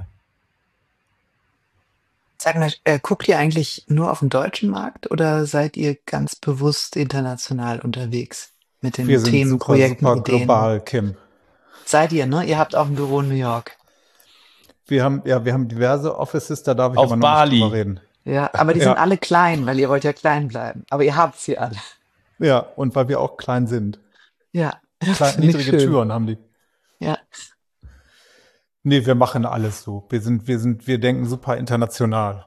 Sag mal, guckt ihr eigentlich nur auf den deutschen Markt oder seid ihr ganz bewusst international unterwegs mit den Wir sind Themen, super, Projekten, super Ideen? global, Kim. Seid ihr, ne? Ihr habt auch ein Büro in New York. Wir haben diverse Offices, da darf ich Auf aber noch Bali. nicht drüber reden. Ja, aber die Ja. sind alle klein, weil ihr wollt ja klein bleiben. Aber ihr habt sie alle. Ja, und weil wir auch klein sind. Ja, Klein, nicht niedrige schön. Türen haben die. Ja. Nee, wir machen alles so. Wir denken super international.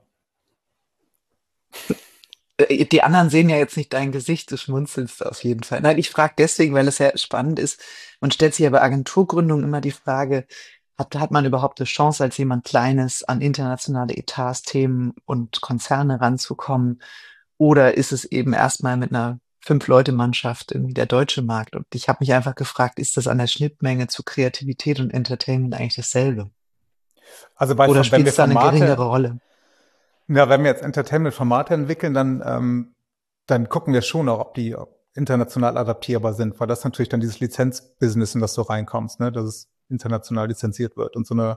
Die anderen sehen ja jetzt nicht dein Gesicht, du schmunzelst auf jeden Fall. Nein, ich frage deswegen, weil es ja spannend ist. Man stellt sich ja bei Agenturgründung immer die Frage, hat man überhaupt eine Chance, als jemand Kleines an internationale Etats, Themen und Konzerne ranzukommen? Oder ist es eben erstmal mit einer 5-Leute-Mannschaft irgendwie der deutsche Markt? Und ich habe mich einfach gefragt, ist das an der Schnittmenge zu Kreativität und Entertainment eigentlich dasselbe? Also Oder wenn spielt wir es da eine geringere Formate, Rolle? ja, wenn wir jetzt Entertainment-Formate entwickeln, dann gucken wir schon auch, ob die international adaptierbar sind, weil das natürlich dann dieses Lizenzbusiness, in das du reinkommst, ne, dass es international lizenziert wird und so eine.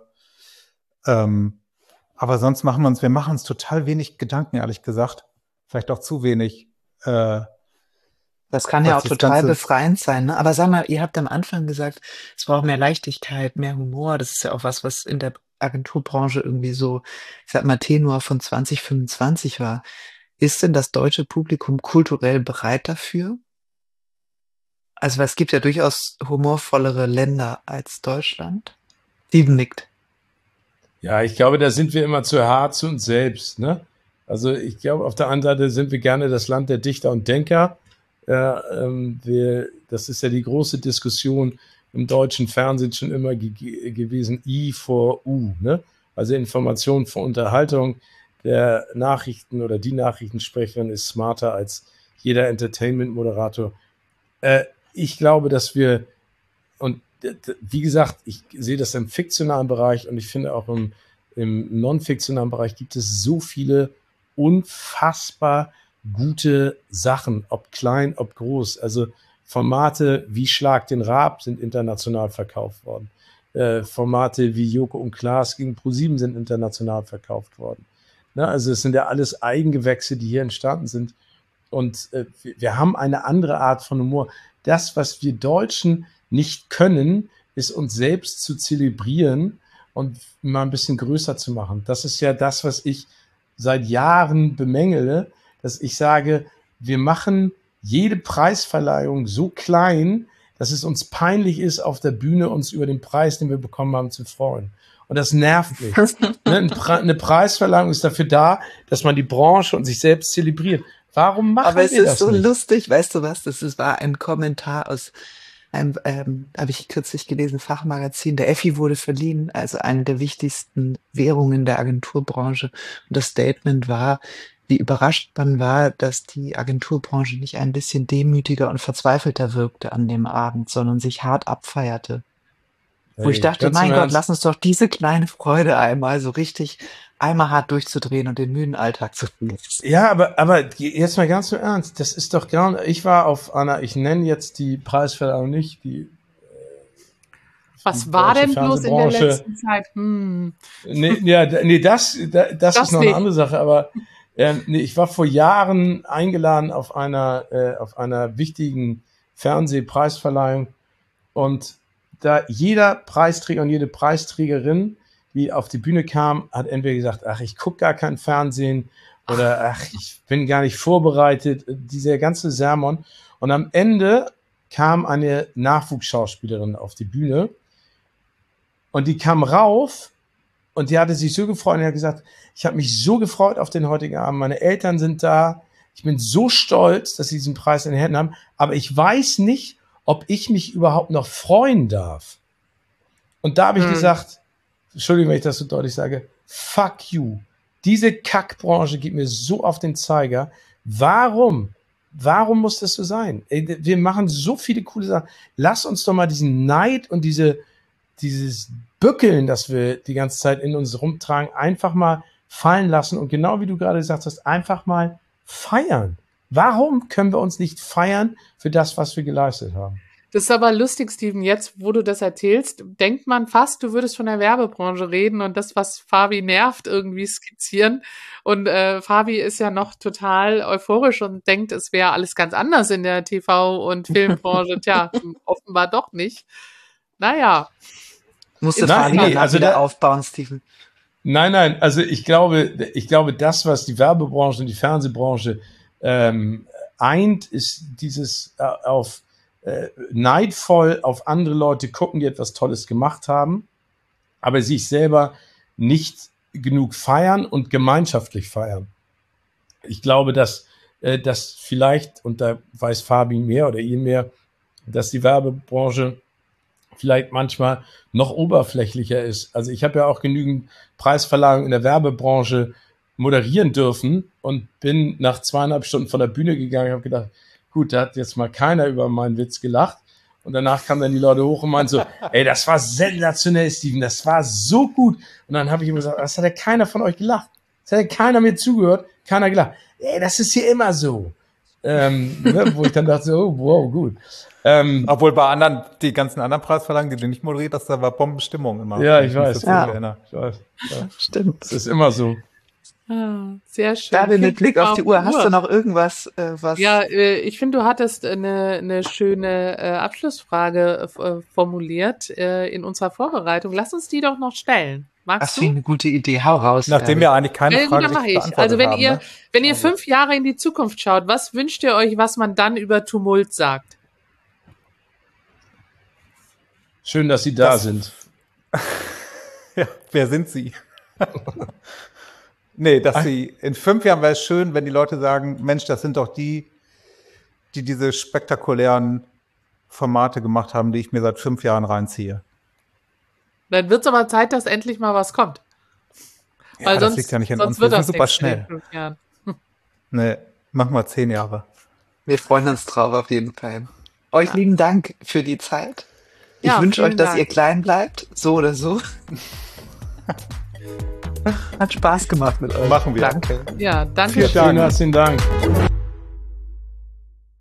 Aber sonst machen wir uns total wenig Gedanken, ehrlich gesagt. Vielleicht auch zu wenig. Das kann ja Was auch das total Ganze- befreiend sein, ne? Aber sag mal, ihr habt am Anfang gesagt, es braucht mehr Leichtigkeit, mehr Humor. Das ist ja auch was in der Agenturbranche irgendwie so, ich sag mal, Tenor von 2025 war. Ist denn das deutsche Publikum kulturell bereit dafür? Also, weil es gibt ja durchaus humorvollere Länder als Deutschland. Steven nickt. Ja, ich glaube, da sind wir immer zu hart zu uns selbst. Ne? Also ich glaube, auf der anderen Seite sind wir gerne das Land der Dichter und Denker. Das ist ja die große Diskussion im deutschen Fernsehen schon immer gewesen, I vor U. Ne? Also Information vor Unterhaltung. Der Nachrichten- oder die Nachrichtensprecherin ist smarter als jeder Entertainment-Moderator. Ich glaube, dass wir, und wie gesagt, ich sehe das im fiktionalen Bereich und ich finde auch im non-fiktionalen Bereich gibt es so viele unfassbar gute Sachen, ob klein, ob groß. Also Formate wie Schlag den Raab sind international verkauft worden. Formate wie Joko und Klaas gegen ProSieben sind international verkauft worden. Ne? Also es sind ja alles Eigengewächse, die hier entstanden sind. Und wir haben eine andere Art von Humor. Das, was wir Deutschen nicht können, ist uns selbst zu zelebrieren und mal ein bisschen größer zu machen. Das ist ja das, was ich seit Jahren bemängele, dass ich sage, wir machen jede Preisverleihung so klein, dass es uns peinlich ist, auf der Bühne uns über den Preis, den wir bekommen haben, zu freuen. Und das nervt mich. Eine Preisverleihung ist dafür da, dass man die Branche und sich selbst zelebriert. Warum machen Aber es wir ist das so nicht? lustig, weißt du was? War ein Kommentar aus einem, habe ich kürzlich gelesen, Fachmagazin. Der Effi wurde verliehen, also eine der wichtigsten Währungen der Agenturbranche. Und das Statement war, wie überrascht man war, dass die Agenturbranche nicht ein bisschen demütiger und verzweifelter wirkte an dem Abend, sondern sich hart abfeierte. Wo ich dachte, ganz im mein Gott, Ernst, lass uns doch diese kleine Freude einmal so richtig einmal hart durchzudrehen und den müden Alltag zu vergessen. ja, aber jetzt mal ganz im Ernst, das ist doch genau, ich war auf einer, ich nenne jetzt die Preisverleihung nicht, Was die war deutsche denn bloß in der Fernsehbranche. letzten Zeit? Das Das ist noch eine nicht. andere Sache, aber ich war vor Jahren eingeladen auf einer wichtigen Fernsehpreisverleihung und da jeder Preisträger und jede Preisträgerin, die auf die Bühne kam, hat entweder gesagt, ach, ich gucke gar kein Fernsehen oder ach, ich bin gar nicht vorbereitet, dieser ganze Sermon. Und am Ende kam eine Nachwuchsschauspielerin auf die Bühne und die kam rauf und die hatte sich so gefreut und hat gesagt, ich habe mich so gefreut auf den heutigen Abend, meine Eltern sind da, ich bin so stolz, dass sie diesen Preis in den Händen haben, aber ich weiß nicht, ob ich mich überhaupt noch freuen darf. Und da habe ich gesagt, Entschuldigung, wenn ich das so deutlich sage, fuck you. Diese Kackbranche geht mir so auf den Zeiger. Warum? Warum muss das so sein? Wir machen so viele coole Sachen. Lass uns doch mal diesen Neid und diese dieses Bückeln, das wir die ganze Zeit in uns rumtragen, einfach mal fallen lassen und genau wie du gerade gesagt hast, einfach mal feiern. Warum können wir uns nicht feiern für das, was wir geleistet haben? Das ist aber lustig, Steven, jetzt, wo du das erzählst, denkt man fast, du würdest von der Werbebranche reden und das, was Fabi nervt, irgendwie skizzieren. Und Fabi ist ja noch total euphorisch und denkt, es wäre alles ganz anders in der TV- und Filmbranche. Tja, offenbar doch nicht. Naja. Musste Nein, Fabi nee, danach also wieder da- aufbauen, Steven. Nein, also ich glaube, das, was die Werbebranche und die Fernsehbranche eint, ist dieses neidvoll auf andere Leute gucken, die etwas Tolles gemacht haben, aber sich selber nicht genug feiern und gemeinschaftlich feiern. Ich glaube, dass vielleicht, und da weiß Fabi mehr oder ihr mehr, dass die Werbebranche vielleicht manchmal noch oberflächlicher ist. Also ich habe ja auch genügend Preisverleihungen in der Werbebranche moderieren dürfen und bin nach 2,5 Stunden von der Bühne gegangen und habe gedacht, gut, da hat jetzt mal keiner über meinen Witz gelacht. Und danach kamen dann die Leute hoch und meinten so, ey, das war sensationell, Steven, das war so gut. Und dann habe ich immer gesagt, das hat ja keiner von euch gelacht. Das hat ja keiner mir zugehört, keiner gelacht. Ey, das ist hier immer so. Wo ich dann dachte, so, oh, wow, gut. Obwohl bei die ganzen anderen Preisverleihungen, die du nicht moderiert hast, da war Bombenstimmung immer. Ja, ich weiß. Ja. Ich weiß. Ja. Stimmt. Das ist immer so. Ah, sehr schön. David, mit Blick auf die Uhr, hast du Uhr. noch irgendwas, was... Ja, ich finde, du hattest eine schöne Abschlussfrage formuliert in unserer Vorbereitung. Lass uns die doch noch stellen. Magst Das du? finde ich eine gute Idee. Hau raus. Nachdem wir eigentlich keine Gut, Frage dann mache richtig ich. beantwortet Also haben, wenn ihr 5 Jahre in die Zukunft schaut, was wünscht ihr euch, was man dann über Tumult sagt? Schön, dass Sie da sind. Ja, wer sind Sie? Nee, in 5 Jahren wäre es schön, wenn die Leute sagen, Mensch, das sind doch die diese spektakulären Formate gemacht haben, die ich mir seit 5 Jahren reinziehe. Dann wird es aber Zeit, dass endlich mal was kommt. Ja, Weil das sonst, liegt ja nicht an sonst uns. wird Wir das sind super nichts in den schnell. 5 Jahren. Nee, mach mal 10 Jahre. Wir freuen uns drauf auf jeden Fall. Euch lieben Dank für die Zeit. Ich Ja, wünsche euch, vielen dass Dank. ihr klein bleibt, so oder so. Hat Spaß gemacht mit euch. Machen wir. Danke. Ja, danke. Vielen Dank. Vielen herzlichen Dank.